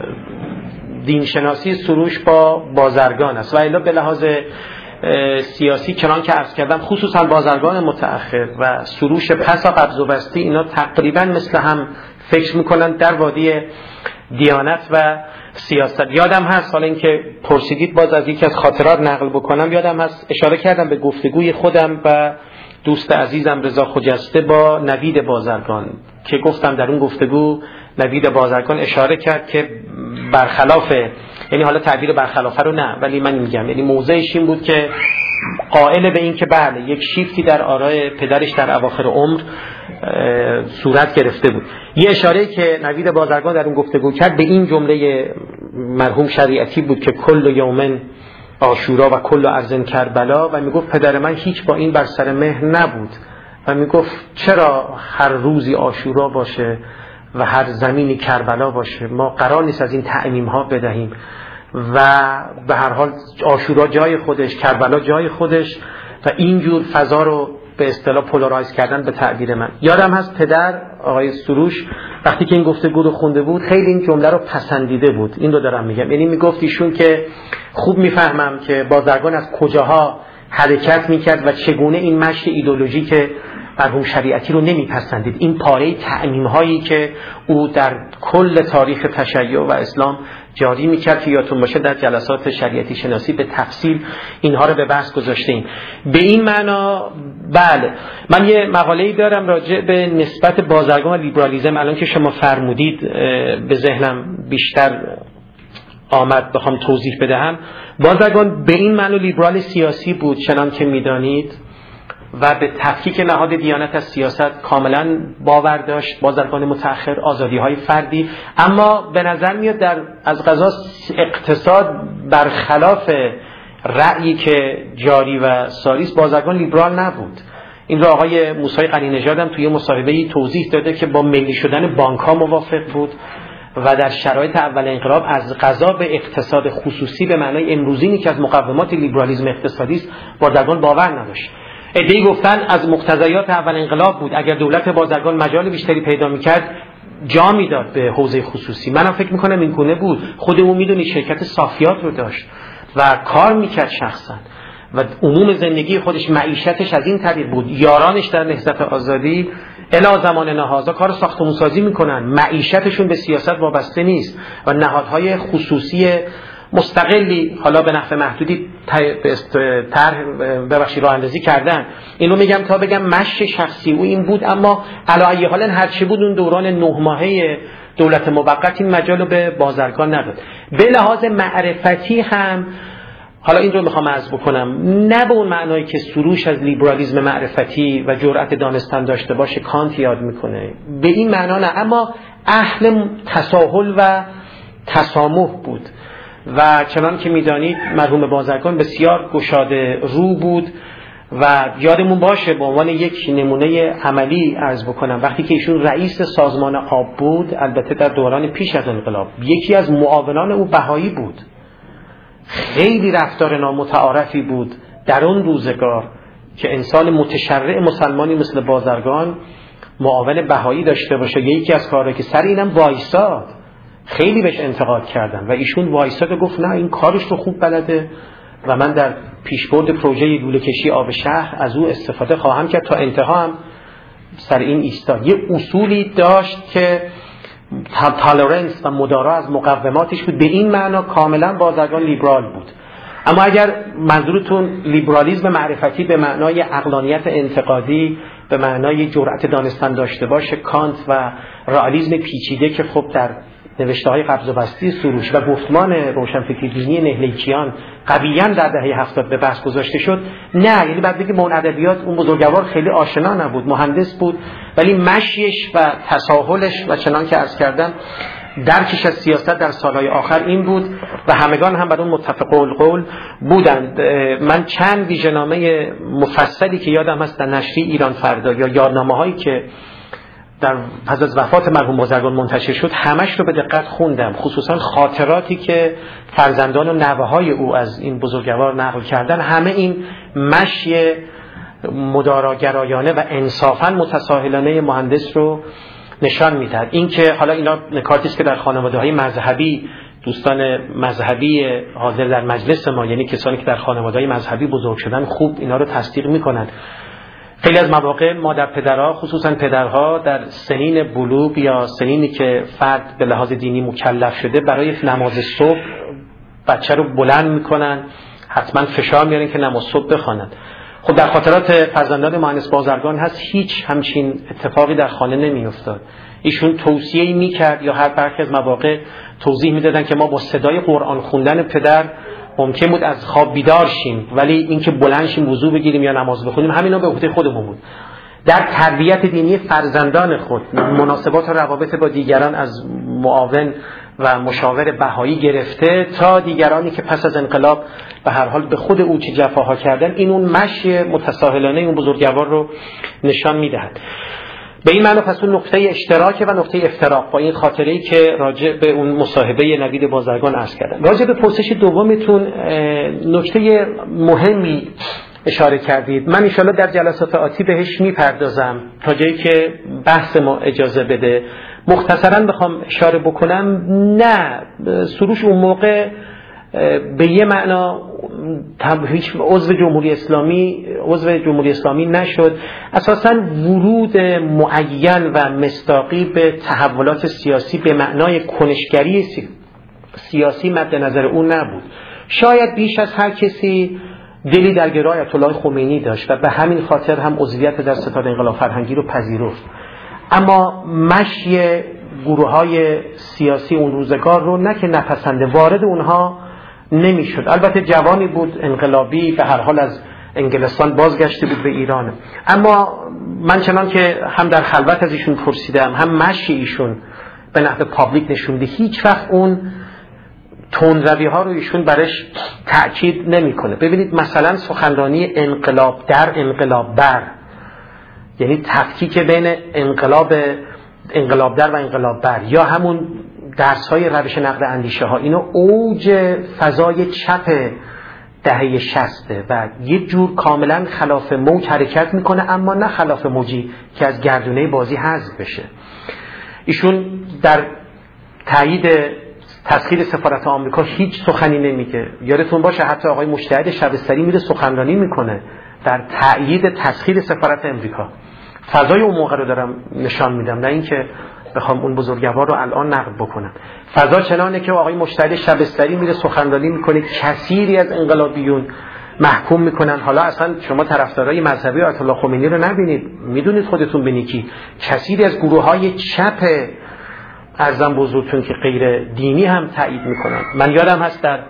دینشناسی سروش با بازرگان است و الا به لحاظ سیاسی چنان که عرض کردم خصوصا بازرگان متأخر و سروش پسا قبض و بستی اینا تقریبا مثل هم فکر میکنن. در وادی دیانت و سیاست. یادم هست، حالا اینکه پرسیدید باز از یکی از خاطرات نقل بکنم، یادم هست اشاره کردم به گفتگوی خودم و دوست عزیزم رضا خجسته با نوید بازرگان که گفتم در اون گفتگو نوید بازرگان اشاره کرد که برخلاف، یعنی حالا تعبیر برخلافه رو نه ولی من میگم، یعنی موضعش این بود که قائل به این که بله یک شیفتی در آراء پدرش در اواخر عمر صورت گرفته بود. یه اشاره که نوید بازرگان در اون گفتگو کرد به این جمله مرحوم شریعتی بود که کل یومن عاشورا و کل ارض کربلا، و میگفت پدر من هیچ با این بر سر مهر نبود و میگفت چرا هر روزی عاشورا باشه و هر زمینی کربلا باشه، ما قرار نیست از این تعمیم ها بدهیم و به هر حال عاشورا جای خودش، کربلا جای خودش و اینجور فضا رو به اصطلاح پولارایز کردن به تعبیر من. یادم هست پدر آقای سروش وقتی که این گفتگو رو خونده بود خیلی این جمله رو پسندیده بود. این رو دارم میگم، یعنی میگفت ایشون که خوب میفهمم که بازرگان از کجاها حرکت میکرد و چگونه این مشت ایدئولوژی که مرحوم شریعتی رو نمیپسندید، این پاره تعمیم هایی که او در کل تاریخ تشیع و اسلام جاری میکرد که یادتون باشه در جلسات شریعتی شناسی به تفصیل اینها رو به بحث گذاشتیم. به این معنا بله، من یه مقاله‌ای دارم راجع به نسبت بازرگان و لیبرالیسم، الان که شما فرمودید به ذهنم بیشتر آمد بخوام توضیح بدهم. بازرگان به این معنی لیبرال سیاسی بود چنان که میدانید و به تفکیک نهاد دیانت از سیاست کاملا باور داشت. بازرگان متأخر آزادی‌های فردی، اما به نظر میاد در از قضا اقتصاد برخلاف رأیی که جاری و ساری است بازرگان لیبرال نبود. این را آقای موسی قلی نژاد هم توی مصاحبه‌ای توضیح داده که با ملی شدن بانک‌ها موافق بود و در شرایط اول انقلاب از قضا به اقتصاد خصوصی به معنای امروزینی که از مقومات لیبرالیسم اقتصادی است بازرگان باور نداشت. ادعی گفتن از مقتضیات اول انقلاب بود اگر دولت بازرگان مجال بیشتری پیدا میکرد جا میداد به حوزه خصوصی. منم فکر میکنم این گونه بود. خودمون میدونید شرکت صافیات رو داشت و کار میکرد شخصا و عموم زندگی خودش معیشتش از این طریق بود. یارانش در نهضت آزادی الی زمان نهازا کار ساختمانسازی میکنن، معیشتشون به سیاست وابسته نیست و نهادهای خصوصی مستقلی حالا به نحو محدودی طرح ببخشید راه اندازی کردن. اینو میگم تا بگم مشی شخصی او این بود، اما علی ای حال هر چی بود اون دوران نه ماهه دولت موقت این مجالو به بازرگان نداد. به لحاظ معرفتی هم حالا این رو میخوام عرض بکنم، نه به اون معنایی که سروش از لیبرالیسم معرفتی و جرأت دانستن داشته باشه کانت یاد میکنه، به این معنا نه، اما اهل تساهل و تسامح بود و چنان که میدانید مرحوم بازرگان بسیار گشاده رو بود و یادمون باشه به عنوان یک نمونه عملی عرض بکنم وقتی که ایشون رئیس سازمان آب بود، البته در دوران پیش از انقلاب، یکی از معاونان او بهایی بود. خیلی رفتار نامتعارفی بود در اون روزگار که انسان متشرع مسلمانی مثل بازرگان معاون بهایی داشته باشه. یکی از کارهایی که سر اینم وایساد، خیلی بهش انتقاد کردن و ایشون وایساد و گفت نه این کارش رو خوب بلده و من در پیشبرد پروژه لوله کشی آب شهر از او استفاده خواهم کرد. تا انتها هم سر این ایستاد. یه اصولی داشت که تالرنس و مدارا از مقوماتش بود. به این معنا کاملا بازرگان لیبرال بود. اما اگر منظورتون لیبرالیسم معرفتی به معنای عقلانیت انتقادی، به معنای جرأت دانستن داشته باشه، کانت و رئالیسم پیچیده که خب در نوشته های قبض و بستی سروش و گفتمان روشنفکری دینی نهلیکیان قویاً در دهه هفتاد به بحث گذاشته شد، نه، یعنی بعد بگیم اون ادبیات اون بزرگوار خیلی آشنا نبود، مهندس بود، ولی مشیش و تساهلش و چنان که عرض کردم درکش از سیاست در سالهای آخر این بود و همگان هم بر اون متفق القول بودند. من چند ویژه‌نامه مفصلی که یادم هست در نشریه ایران فردا یا یادنامه‌هایی که در پس از وفات مرحوم بازرگان منتشر شد همش رو به دقت خوندم، خصوصا خاطراتی که فرزندان و نوه‌های او از این بزرگوار نقل کردن. همه این مشی مداراگرایانه و انصافاً متساهلانه مهندس رو نشان میداد. این که حالا اینا نکاتی است که در خانواده‌های مذهبی، دوستان مذهبی حاضر در مجلس ما، یعنی کسانی که در خانواده‌های مذهبی بزرگ شدن، خوب اینا رو تصدیق میکنن. خیلی از مواقع مادر پدرها، خصوصا پدرها، در سنین بلوغ یا سنینی که فرد به لحاظ دینی مکلف شده برای نماز صبح بچه رو بلند میکنن، حتما فشار میارن که نماز صبح بخواند. خب در خاطرات فرزندان مهندس بازرگان هست هیچ همچین اتفاقی در خانه نمیافتاد. ایشون توصیه‌ای میکرد یا هر برخی از مواقع توضیح میدادن که ما با صدای قرآن خوندن پدر ممکن بود از خواب بیدار شیم، ولی اینکه بلند شیم وضو بگیریم یا نماز بخونیم همینا به عهده خودمون بود. در تربیت دینی فرزندان خود، مناسبات و روابط با دیگران از معاون و مشاور بهایی گرفته تا دیگرانی که پس از انقلاب به هر حال به خود او چه جفاها کردن، این اون مشی متساهلانه اون بزرگوار رو نشان میدهد. به این معنی پس اون نقطه اشتراک و نقطه افتراق با این خاطره‌ای که راجع به اون مصاحبه نوید بازرگان عرض کردم. راجع به پرسش دومتون نکته مهمی اشاره کردید. من انشاءالله در جلسات آتی بهش میپردازم تا جایی که بحث ما اجازه بده. مختصراً بخوام اشاره بکنم، نه سروش اون موقع به یه معنا هیچ عضو جمهوری اسلامی عضو جمهوری اسلامی نشد. اساساً ورود معین و مصداقی به تحولات سیاسی به معنای کنشگری سیاسی مد نظر اون نبود. شاید بیش از هر کسی دلی در گرای آیت الله خمینی داشت و به همین خاطر هم عضویت در ستاد انقلاب فرهنگی رو پذیرفت. اما مشی گروه‌های سیاسی اون روزگار رو نه که نپسنده، وارد اونها نمیشد. البته جوانی بود انقلابی، به هر حال از انگلستان بازگشته بود به ایران، اما من چنان که هم در خلوت از ایشون پرسیدم هم مشی ایشون به نحو پابلیک نشونده، هیچ وقت اون تندروی ها رو ایشون برش تأکید نمیکنه. ببینید مثلا سخنرانی انقلاب در انقلاب بر، یعنی تفکیک بین انقلاب انقلاب در و انقلاب بر، یا همون درس های روش نقد اندیشه ها، اینا اوج فضای چپ دهه شصته و یه جور کاملا خلاف موج حرکت میکنه، اما نه خلاف موجی که از گردونه بازی حذف بشه. ایشون در تایید تسخیر سفارت آمریکا هیچ سخنی نمیگه. یادتون باشه حتی آقای مجتهد شبستری میره سخنرانی میکنه در تایید تسخیر سفارت آمریکا. فضای اون موقع رو دارم نشان میدم، نه اینکه بخوام اون بزرگوار رو الان نقد بکنم. فضا چنانه که آقای مجتهد شبستری میره سخنرانی میکنه، کثیری از انقلابیون محکوم میکنن. حالا اصلا شما طرفدارای مذهبی آیت الله خمینی رو نبینید، میدونید خودتون به نیکی، کثیری از گروه‌های چپ ارزم بزرگتون که غیر دینی هم تایید میکنن. من یادم هست در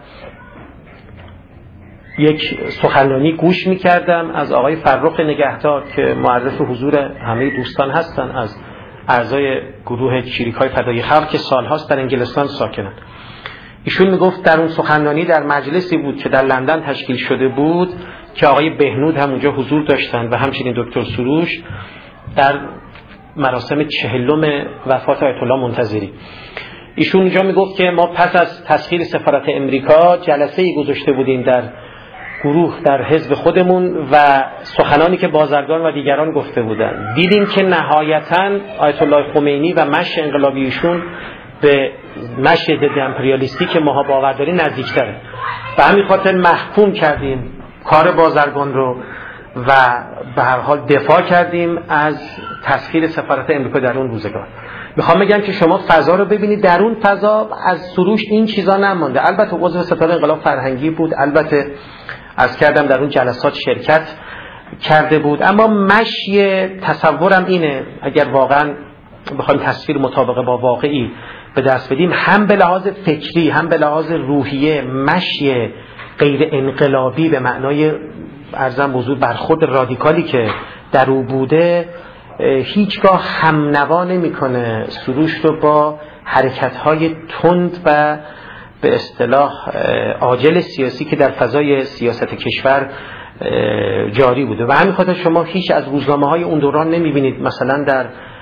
یک سخنرانی گوش میکردم از آقای فرخ نگهدار که معرف حضور همه دوستان هستن از اعضای گروه چریک‌های فدای خلق که سالهاست در انگلستان ساکنن. ایشون میگفت در اون سخنرانی در مجلسی بود که در لندن تشکیل شده بود که آقای بهنود هم اونجا حضور داشتن و همچنین دکتر سروش در مراسم چهلم وفات آیت الله منتظری. ایشون اونجا میگفت که ما پس از تسخیر سفارت امریکا جلسه‌ای گذاشته بودیم در گروه در حزب خودمون و سخنانی که بازرگان و دیگران گفته بودن، دیدیم که نهایتاً آیت الله خمینی و مشی انقلابیشون به مشی ضد امپریالیستی که ماها باور داریم نزدیک‌تره. به همین خاطر محکوم کردیم کار بازرگان رو و به هر حال دفاع کردیم از تسخیر سفارت امریکا در اون روزگار. میخوام بگم که شما فضا رو ببینید، در اون فضا از سروش این چیزا نمانده. البته عضو ستاد انقلاب فرهنگی بود، البته از کردم در اون جلسات شرکت کرده بود، اما مشی تصورم اینه اگر واقعا بخوایم تصویر مطابق با واقعی به دست بدیم، هم به لحاظ فکری هم به لحاظ روحیه مشی غیر انقلابی به معنای ارزم بزرگ برخورد رادیکالی که در او بوده هیچگاه همنوا نمیکنه سروش رو با حرکت‌های تند و به اصطلاح عاجل سیاسی که در فضای سیاست کشور جاری بوده. و همین خاطر شما هیچ از روزنامه‌های اون دوران نمی‌بینید مثلا در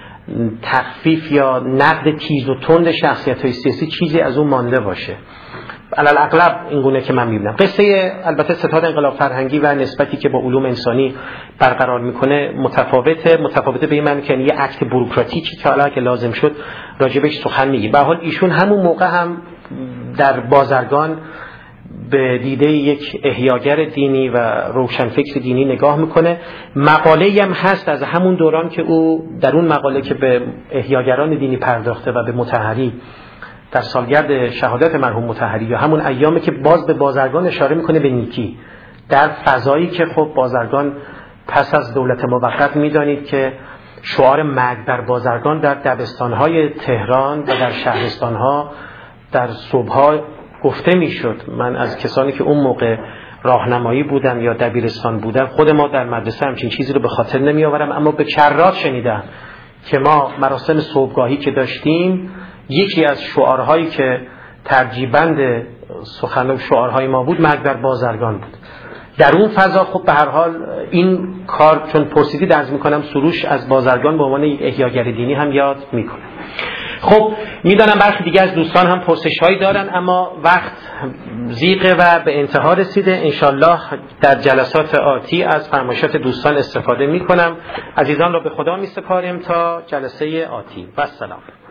تخفیف یا نقد تیز و تند شخصیت‌های سیاسی چیزی از اون مانده باشه. علل اغلب این گونه که من می‌بینم. قصه البته ستاد انقلاب فرهنگی و نسبتی که با علوم انسانی برقرار میکنه متفاوته متفاوته به این معنی که یه اکت بوروکراتیکی که حالا که لازم شد راجبش سخن میگی. به هر حال ایشون همون موقع هم در بازرگان به دیده یک احیاگر دینی و روشنفکر دینی نگاه میکنه. مقاله‌ای هم هست از همون دوران که او در اون مقاله که به احیاگران دینی پرداخته و به مطهری در سالگرد شهادت مرحوم مطهری یا همون ایامی که باز به بازرگان اشاره میکنه به نیکی در فضایی که خب بازرگان پس از دولت موقت میدانید که شعار مرگ بر بازرگان در دبستانهای تهران و در شهرستانها در صبحها گفته میشد. من از کسانی که اون موقع راهنمایی بودن یا دبیرستان بودن، خود ما در مدرسه همچین چیزی رو به خاطر نمی آورم، اما به کرات شنیدم که ما مراسم صبحگاهی که داشتیم یکی از شعارهایی که ترجیبند سخن شعارهای ما بود مرگ بر بازرگان بود. در اون فضا خب به هر حال این کار چون پرسیدید عرض میکنم سروش از بازرگان به عنوان یک احیاگر دینی هم یاد میکنه. خب میدانم برخی دیگه از دوستان هم پرسش هایی دارن، اما وقت ضیقه و به انتها رسیده. انشالله در جلسات آتی از فرمایشات دوستان استفاده میکنم. عزیزان را به خدا میسپاریم تا جلسه آتی. و السلام.